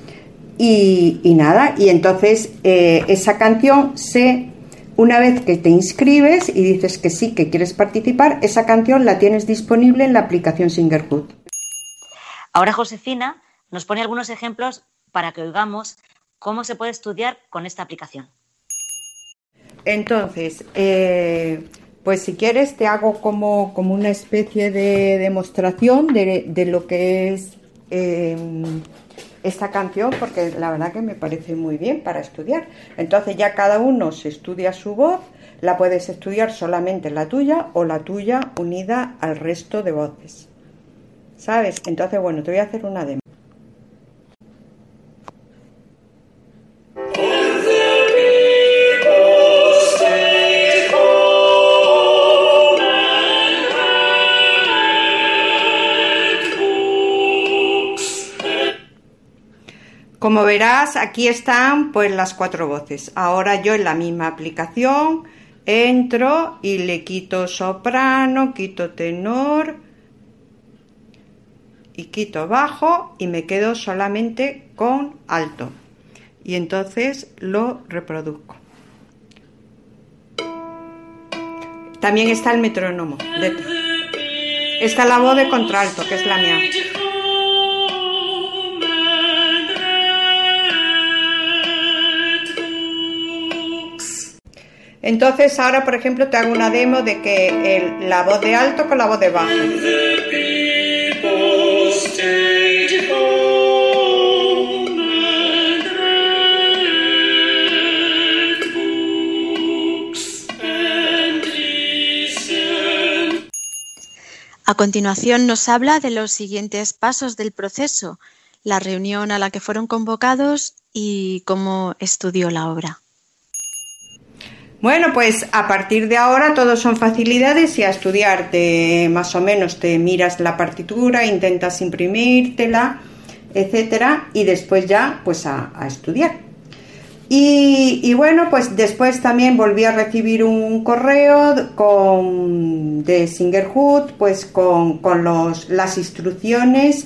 S10: y nada, y entonces esa canción una vez que te inscribes y dices que sí, que quieres participar, esa canción la tienes disponible en la aplicación Singerhood.
S5: Ahora Josefina nos pone algunos ejemplos para que oigamos cómo se puede estudiar con esta aplicación.
S10: Entonces, pues si quieres te hago como una especie de demostración de lo que es esta canción, porque la verdad que me parece muy bien para estudiar. Entonces ya cada uno se estudia su voz, la puedes estudiar solamente la tuya o la tuya unida al resto de voces, ¿sabes? Entonces bueno, te voy a hacer una demo. Como verás, aquí están pues las 4 voces. Ahora yo en la misma aplicación entro y le quito soprano, quito tenor y quito bajo y me quedo solamente con alto. Y entonces lo reproduzco. También está el metrónomo. Está la voz de contralto, que es la mía. Entonces ahora, por ejemplo, te hago una demo de que la voz de alto con la voz de bajo.
S4: A continuación nos habla de los siguientes pasos del proceso, la reunión a la que fueron convocados y cómo estudió la obra.
S10: Bueno, pues a partir de ahora todo son facilidades y a estudiar más o menos te miras la partitura, intentas imprimírtela, etcétera, y después ya pues a estudiar. Y bueno, pues después también volví a recibir un correo de Singerhood, pues con las instrucciones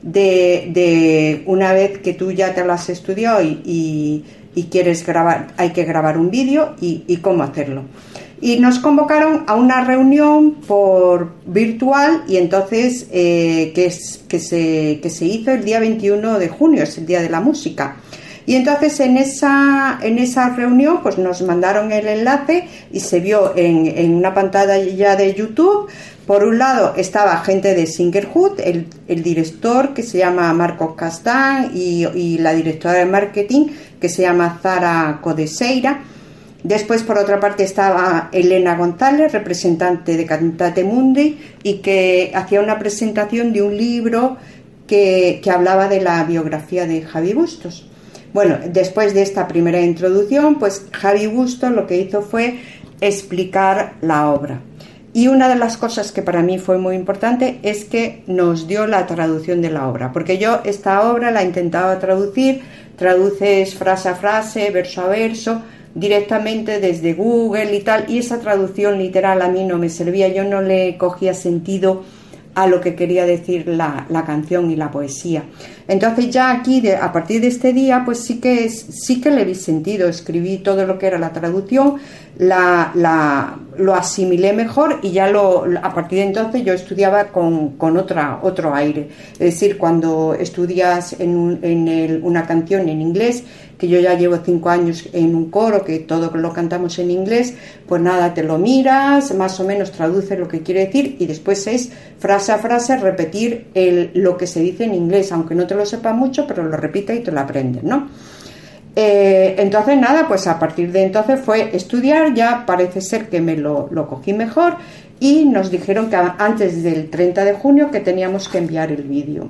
S10: de una vez que tú ya te lo has estudiado y quieres grabar, hay que grabar un vídeo y cómo hacerlo. Y nos convocaron a una reunión por virtual y entonces que se hizo el día 21 de junio, es el Día de la Música. Y entonces en esa reunión pues nos mandaron el enlace y se vio en una pantalla de YouTube. Por un lado estaba gente de Singerhood, el director que se llama Marcos Castán y la directora de marketing que se llama Zara Codeseira. Después por otra parte estaba Elena González, representante de Cantate Mundi, y que hacía una presentación de un libro que hablaba de la biografía de Javi Bustos. Bueno, después de esta primera introducción, pues Javi Bustos lo que hizo fue explicar la obra. Y una de las cosas que para mí fue muy importante es que nos dio la traducción de la obra, porque yo esta obra la intentaba traducir, traduces frase a frase, verso a verso, directamente desde Google y tal, y esa traducción literal a mí no me servía, yo no le cogía sentido a lo que quería decir la canción y la poesía. Entonces ya aquí, a partir de este día, pues sí que le vi sentido, escribí todo lo que era la traducción, lo asimilé mejor y ya a partir de entonces yo estudiaba con otro aire. Es decir, cuando estudias una canción en inglés, que yo ya llevo 5 años en un coro, que todo lo cantamos en inglés, pues nada, te lo miras, más o menos traduces lo que quiere decir y después es frase a frase repetir lo que se dice en inglés, aunque no te lo sepas mucho, pero lo repites y te lo aprendes, ¿no? Entonces nada, pues a partir de entonces fue estudiar, ya parece ser que me lo cogí mejor y nos dijeron que antes del 30 de junio que teníamos que enviar el vídeo.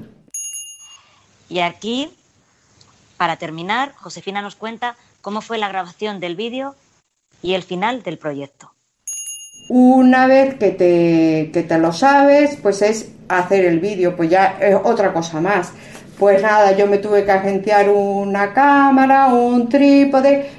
S5: Y aquí, para terminar, Josefina nos cuenta cómo fue la grabación del vídeo y el final del proyecto.
S10: Una vez que te lo sabes, pues es hacer el vídeo, pues ya es otra cosa más. Pues nada, yo me tuve que agenciar una cámara, un trípode,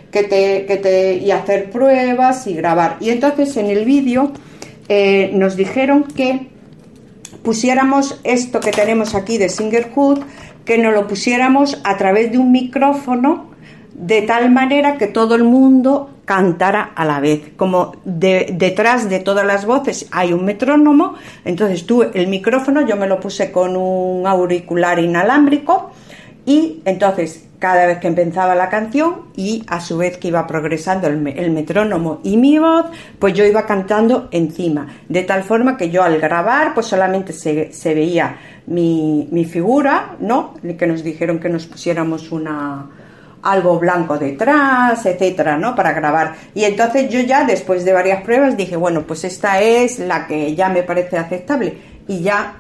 S10: y hacer pruebas y grabar. Y entonces en el vídeo nos dijeron que pusiéramos esto que tenemos aquí de Singerhood, que nos lo pusiéramos a través de un micrófono de tal manera que todo el mundo cantara a la vez, como detrás de todas las voces hay un metrónomo, entonces tú el micrófono yo me lo puse con un auricular inalámbrico y entonces cada vez que empezaba la canción y a su vez que iba progresando el metrónomo y mi voz, pues yo iba cantando encima, de tal forma que yo al grabar pues solamente se veía mi figura, ¿no? Que nos dijeron que nos pusiéramos algo blanco detrás, etcétera, ¿no? Para grabar. Y entonces yo ya, después de varias pruebas, dije, bueno, pues esta es la que ya me parece aceptable. Y ya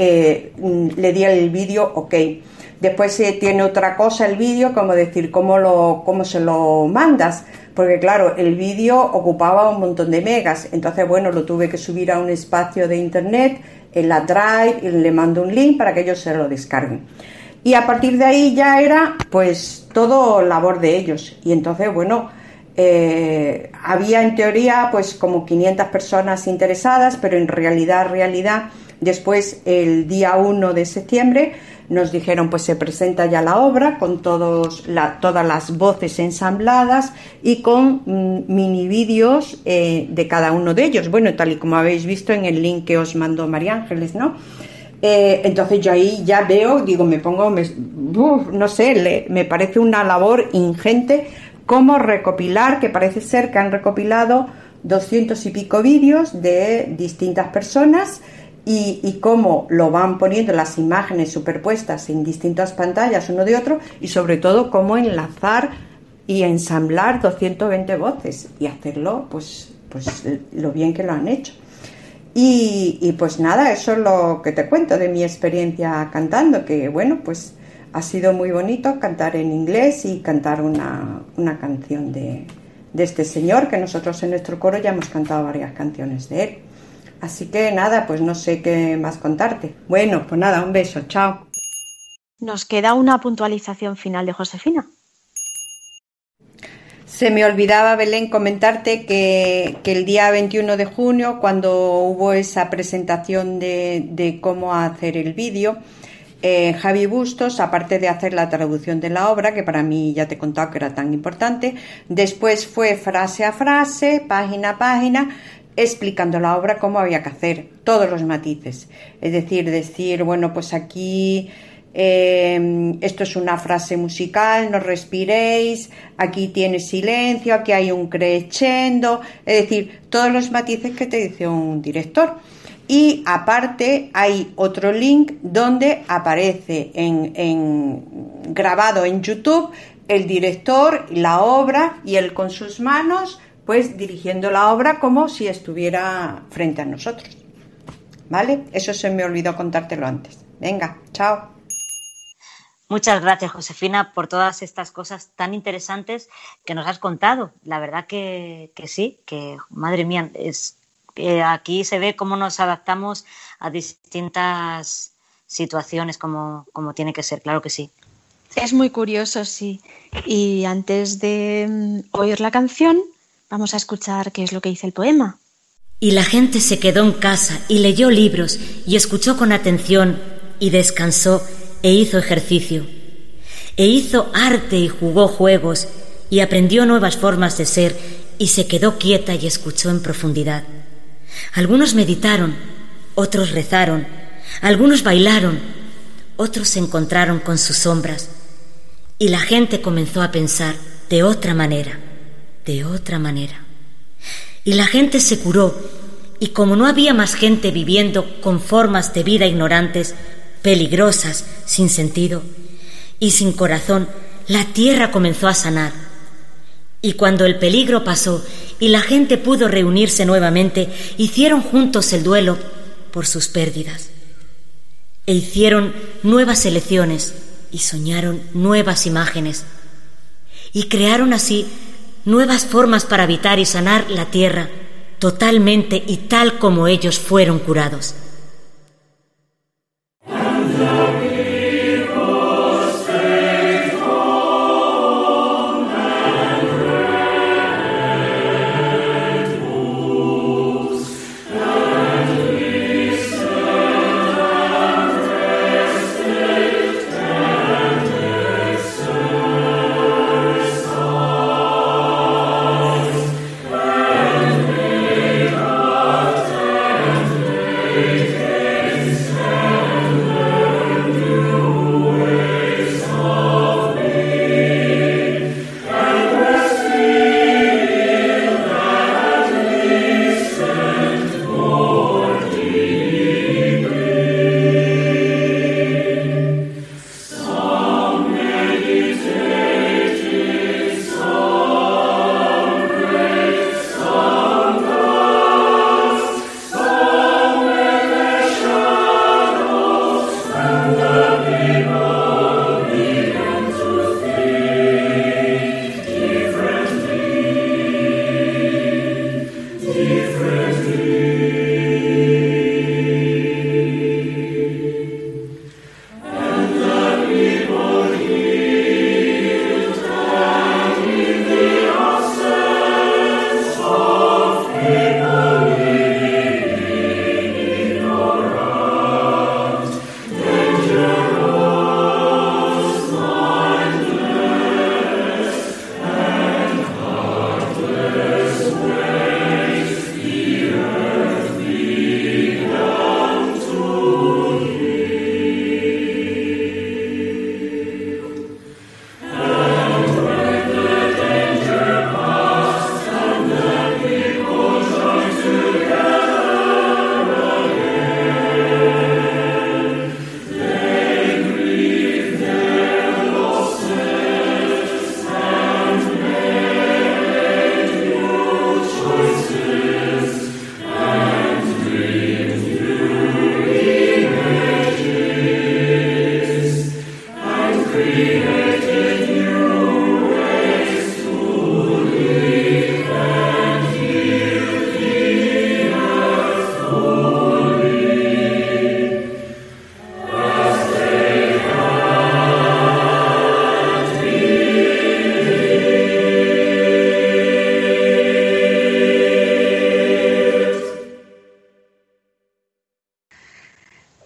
S10: le di el vídeo OK. Después tiene otra cosa el vídeo, como decir, cómo se lo mandas. Porque claro, el vídeo ocupaba un montón de megas. Entonces, bueno, lo tuve que subir a un espacio de internet, en la Drive, y le mando un link para que ellos se lo descarguen. Y a partir de ahí ya era pues todo labor de ellos. Y entonces, bueno, había en teoría pues como 500 personas interesadas, pero en realidad Después, el día 1 de septiembre, nos dijeron, pues se presenta ya la obra con todas las voces ensambladas y con mini vídeos de cada uno de ellos. Bueno, tal y como habéis visto en el link que os mandó María Ángeles, ¿no? Entonces yo ahí ya veo, digo, me parece una labor ingente cómo recopilar, que parece ser que han recopilado 200 y pico vídeos de distintas personas y cómo lo van poniendo las imágenes superpuestas en distintas pantallas uno de otro, y sobre todo cómo enlazar y ensamblar 220 voces y hacerlo pues lo bien que lo han hecho. Y pues nada, eso es lo que te cuento de mi experiencia cantando, que bueno, pues ha sido muy bonito cantar en inglés y cantar una canción de este señor, que nosotros en nuestro coro ya hemos cantado varias canciones de él. Así que nada, pues no sé qué más contarte. Bueno, pues nada, un beso, chao.
S4: Nos queda una puntualización final de Josefina.
S10: Se me olvidaba, Belén, comentarte que el día 21 de junio, cuando hubo esa presentación de cómo hacer el vídeo, Javi Bustos, aparte de hacer la traducción de la obra, que para mí ya te he contado que era tan importante, después fue frase a frase, página a página, explicando la obra, cómo había que hacer, todos los matices. Es decir, bueno, pues aquí esto es una frase musical, no respiréis, aquí tiene silencio, aquí hay un crescendo, es decir, todos los matices que te dice un director. Y aparte hay otro link donde aparece grabado en YouTube el director, la obra, y él con sus manos pues dirigiendo la obra como si estuviera frente a nosotros. ¿Vale? Eso se me olvidó contártelo antes. Venga, chao.
S5: Muchas gracias, Josefina, por todas estas cosas tan interesantes que nos has contado. La verdad que sí, que madre mía, aquí se ve cómo nos adaptamos a distintas situaciones como tiene que ser, claro que sí.
S4: Es muy curioso, sí. Y antes de oír la canción, vamos a escuchar qué es lo que dice el poema.
S3: Y la gente se quedó en casa y leyó libros y escuchó con atención y descansó e hizo ejercicio. E hizo arte y jugó juegos y aprendió nuevas formas de ser y se quedó quieta y escuchó en profundidad. Algunos meditaron, otros rezaron, algunos bailaron, otros se encontraron con sus sombras. Y la gente comenzó a pensar de otra manera. Y la gente se curó, y como no había más gente viviendo con formas de vida ignorantes, peligrosas, sin sentido y sin corazón, la tierra comenzó a sanar. Y cuando el peligro pasó y la gente pudo reunirse nuevamente, hicieron juntos el duelo por sus pérdidas. E hicieron nuevas elecciones y soñaron nuevas imágenes. Y crearon así nuevas formas para habitar y sanar la tierra totalmente y tal como ellos fueron curados.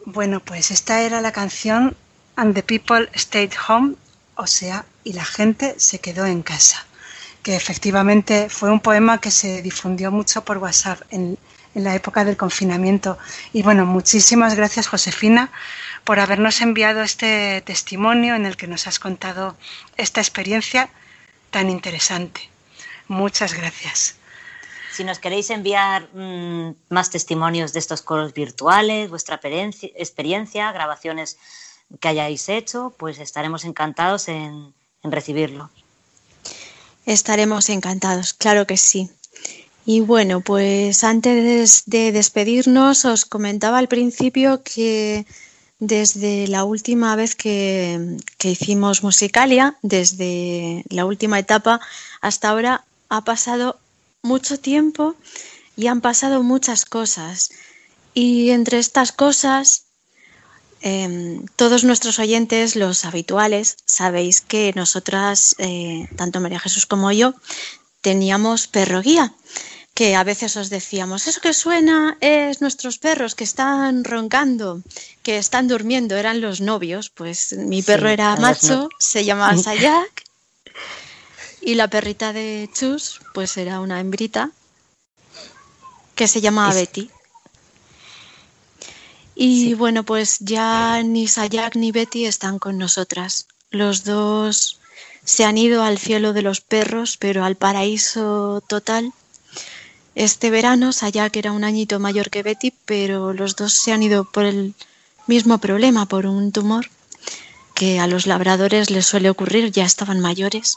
S6: Bueno, pues esta era la canción And the People Stayed Home, o sea, y la gente se quedó en casa, que efectivamente fue un poema que se difundió mucho por WhatsApp en la época del confinamiento. Y bueno, muchísimas gracias, Josefina, por habernos enviado este testimonio en el que nos has contado esta experiencia tan interesante. Muchas gracias.
S5: Si nos queréis enviar más testimonios de estos coros virtuales, vuestra experiencia, grabaciones que hayáis hecho, pues estaremos encantados en recibirlo.
S11: Estaremos encantados, claro que sí. Y bueno, pues antes de despedirnos, os comentaba al principio que desde la última vez que hicimos Musicalia, desde la última etapa hasta ahora, ha pasado mucho tiempo y han pasado muchas cosas. Y entre estas cosas, todos nuestros oyentes, los habituales, sabéis que nosotras, tanto María Jesús como yo, teníamos perro guía, que a veces os decíamos, eso que suena es nuestros perros que están roncando, que están durmiendo, eran los novios. Pues mi perro era macho, se llamaba Sayak, y la perrita de Chus pues era una hembrita que se llamaba Betty. Y bueno, pues ya ni Sayak ni Betty están con nosotras. Los dos se han ido al cielo de los perros, pero al paraíso total. Este verano Sayak era un añito mayor que Betty, pero los dos se han ido por el mismo problema, por un tumor que a los labradores les suele ocurrir, ya estaban mayores.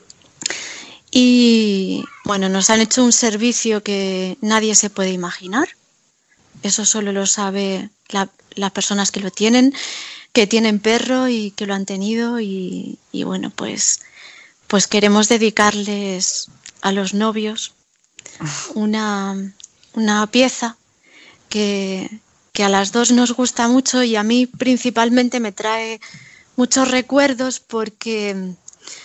S11: Y bueno, nos han hecho un servicio que nadie se puede imaginar. Eso solo lo sabe las personas que lo tienen, que tienen perro y que lo han tenido. Y bueno, pues queremos dedicarles a los novios una pieza que a las dos nos gusta mucho, y a mí principalmente me trae muchos recuerdos porque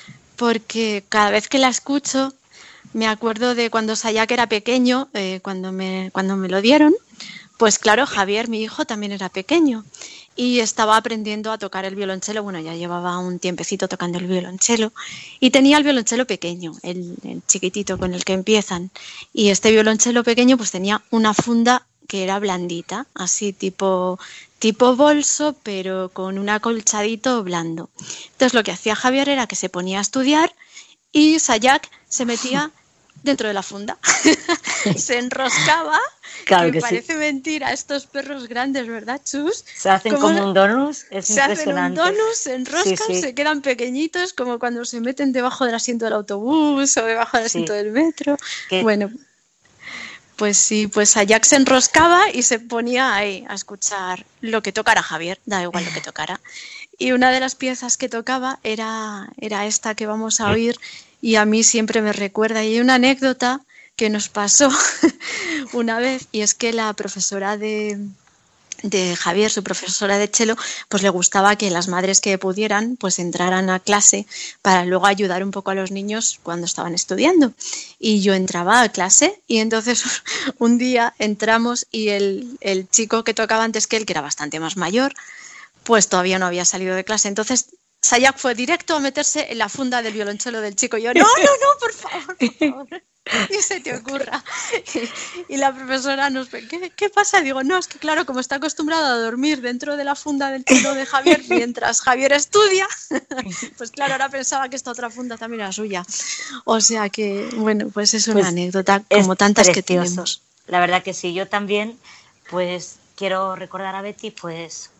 S11: cada vez que la escucho me acuerdo de cuando Sayak era pequeño, cuando me lo dieron. Pues claro, Javier, mi hijo, también era pequeño y estaba aprendiendo a tocar el violonchelo. Bueno, ya llevaba un tiempecito tocando el violonchelo y tenía el violonchelo pequeño, el chiquitito con el que empiezan. Y este violonchelo pequeño pues tenía una funda que era blandita, así tipo bolso, pero con un acolchadito blando. Entonces lo que hacía Javier era que se ponía a estudiar y Sayak se metía dentro de la funda. Se enroscaba, claro que parece mentira, estos perros grandes, ¿verdad, Chus?
S5: Se hacen como un donus, es impresionante.
S11: Se hacen un donus, se enroscan, se quedan pequeñitos, como cuando se meten debajo del asiento del autobús o debajo del asiento del metro. Bueno, pues sí, pues Sayak se enroscaba y se ponía ahí a escuchar lo que tocara Javier, da igual lo que tocara. Y una de las piezas que tocaba era esta que vamos a oír, y a mí siempre me recuerda. Y hay una anécdota que nos pasó una vez, y es que la profesora de Javier, su profesora de cello, pues le gustaba que las madres que pudieran pues entraran a clase para luego ayudar un poco a los niños cuando estaban estudiando. Y yo entraba a clase y entonces un día entramos y el chico que tocaba antes que él, que era bastante más mayor, pues todavía no había salido de clase. Entonces Sayak fue directo a meterse en la funda del violonchelo del chico y yo, no, por favor. Ni se te ocurra. Y la profesora nos ve, ¿qué pasa? Digo, no, es que claro, como está acostumbrado a dormir dentro de la funda del cello de Javier mientras Javier estudia, pues claro, ahora pensaba que esta otra funda también era suya. O sea que, bueno, pues es una anécdota como tantas que tenemos.
S5: La verdad que sí, yo también, pues quiero recordar a Betty, pues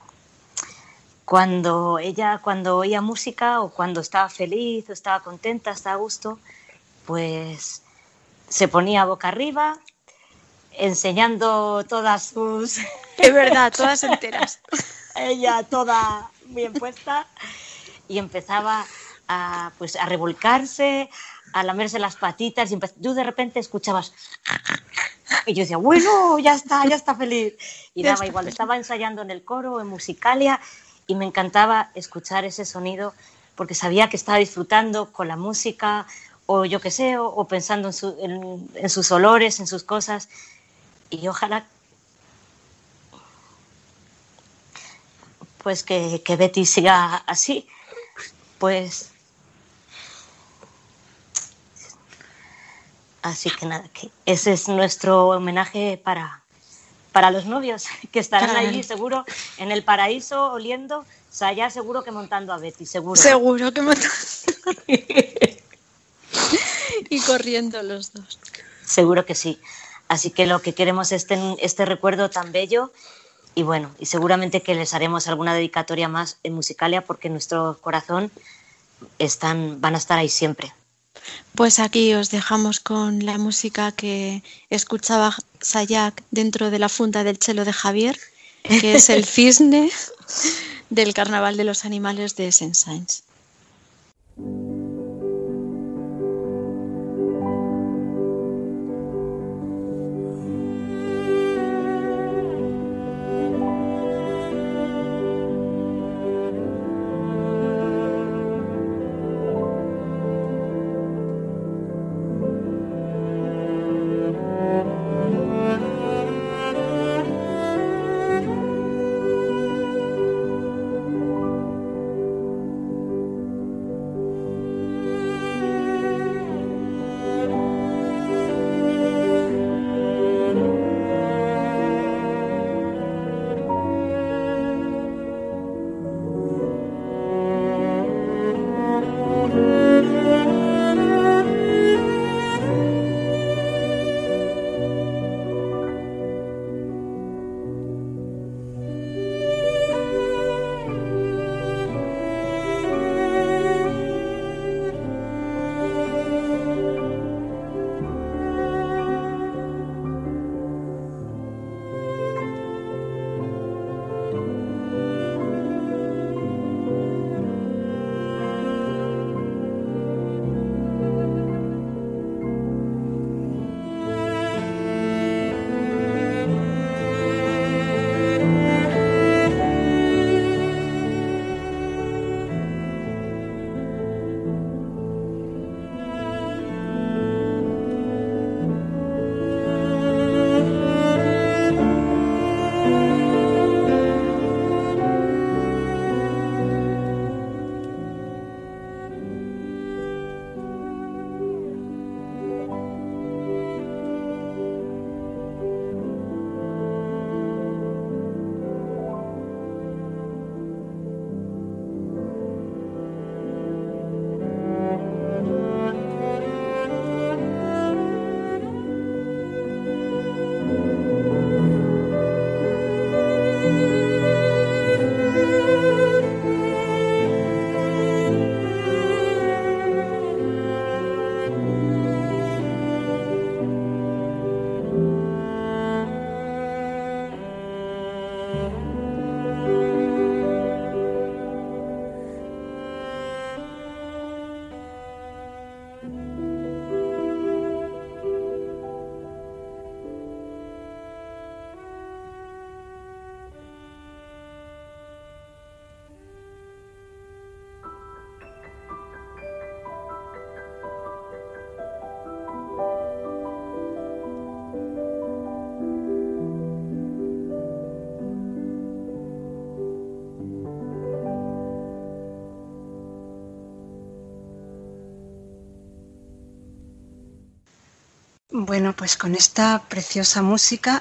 S5: cuando oía música o cuando estaba feliz o estaba contenta, estaba a gusto, pues se ponía boca arriba enseñando todas sus...
S11: Es verdad, todas enteras.
S5: Ella toda bien puesta y empezaba a revolcarse, a lamerse las patitas y tú de repente escuchabas y yo decía, bueno, ya está feliz. Y daba igual, estaba ensayando en el coro, en Musicalia, y me encantaba escuchar ese sonido porque sabía que estaba disfrutando con la música, o yo qué sé, o pensando en sus olores, en sus cosas. Y ojalá pues que Betty siga así. Pues así que nada, que ese es nuestro homenaje para los novios, que estarán allí seguro en el paraíso oliendo, Sayak seguro que montando a Betty, seguro.
S11: Seguro que montando. Y corriendo los dos.
S5: Seguro que sí. Así que lo que queremos es este recuerdo tan bello y bueno, y seguramente que les haremos alguna dedicatoria más en Musicalia porque en nuestro corazón van a estar ahí siempre.
S11: Pues aquí os dejamos con la música que escuchaba Sayak dentro de la funda del cello de Javier, que es el cisne del Carnaval de los Animales de Saint-Saëns.
S6: Bueno, pues con esta preciosa música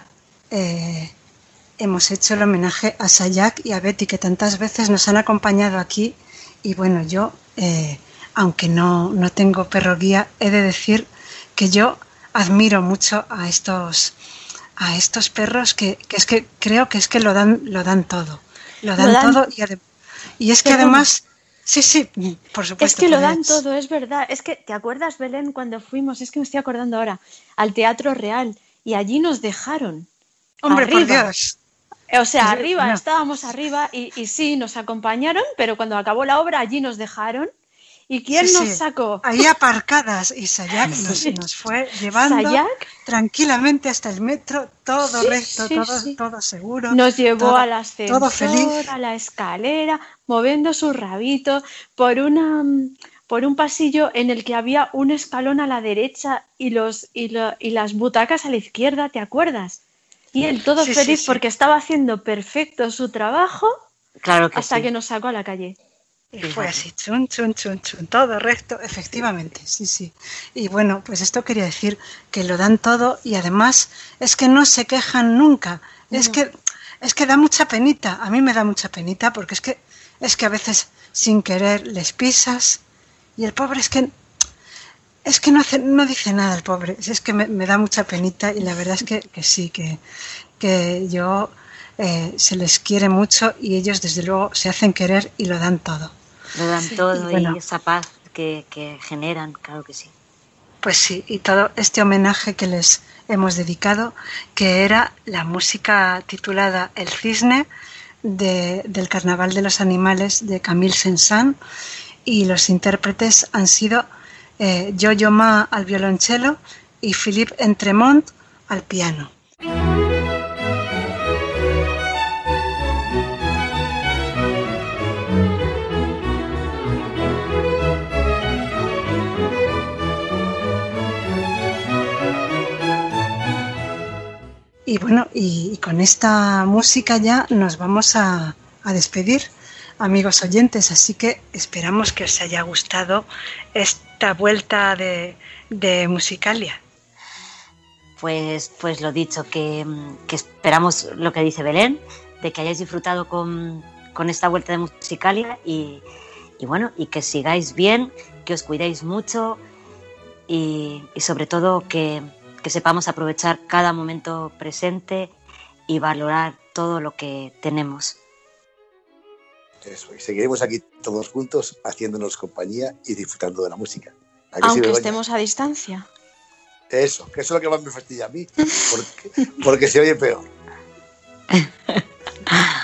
S6: hemos hecho el homenaje a Sayak y a Betty, que tantas veces nos han acompañado aquí. Y bueno, yo, aunque no tengo perro guía, he de decir que yo admiro mucho a estos perros que es que creo que es que lo dan todo. Lo dan todo y es que además... Sí, por supuesto.
S11: Es que lo dan todo, es verdad. Es que, ¿te acuerdas, Belén, cuando fuimos? Es que me estoy acordando ahora, al Teatro Real, y allí nos dejaron.
S6: ¡Hombre,
S11: arriba.
S6: Por Dios!
S11: O sea, arriba, no. Estábamos arriba y sí, nos acompañaron, pero cuando acabó la obra allí nos dejaron. ¿Y quién nos sacó?
S6: Ahí aparcadas, y Sayak nos fue llevando tranquilamente hasta el metro, todo recto, todo seguro.
S11: Nos llevó al ascensor,
S6: todo feliz,
S11: a la escalera, moviendo su rabito por un pasillo en el que había un escalón a la derecha y las butacas a la izquierda, ¿te acuerdas? Y él todo feliz porque estaba haciendo perfecto su trabajo.
S5: Claro que
S4: hasta
S5: sí.
S4: que nos sacó a la calle.
S6: Y fue así, chun, chun, chun, chun, todo recto, efectivamente, sí. Y bueno, pues esto quería decir que lo dan todo y además es que no se quejan nunca. No. Es que da mucha penita, a mí me da mucha penita porque es que a veces sin querer les pisas y el pobre es que no dice nada el pobre, es que me da mucha penita y la verdad es que sí, que yo se les quiere mucho y ellos desde luego se hacen querer y lo dan todo.
S5: Lo dan todo y esa paz que generan, claro que sí.
S6: Pues sí, y todo este homenaje que les hemos dedicado, que era la música titulada El Cisne del Carnaval de los Animales de Camille Saint-Saëns, y los intérpretes han sido Yo-Yo Ma al violonchelo y Philippe Entremont al piano. Y bueno, y con esta música ya nos vamos a despedir, amigos oyentes, así que esperamos que os haya gustado esta vuelta de Musicalia.
S5: Pues lo dicho, que esperamos lo que dice Belén, de que hayáis disfrutado con esta vuelta de Musicalia y bueno, y que sigáis bien, que os cuidéis mucho y sobre todo que sepamos aprovechar cada momento presente y valorar todo lo que tenemos.
S7: Eso, y seguiremos aquí todos juntos haciéndonos compañía y disfrutando de la música.
S4: Aunque estemos a distancia.
S7: Eso, que eso es lo que más me fastidia a mí, porque se oye peor.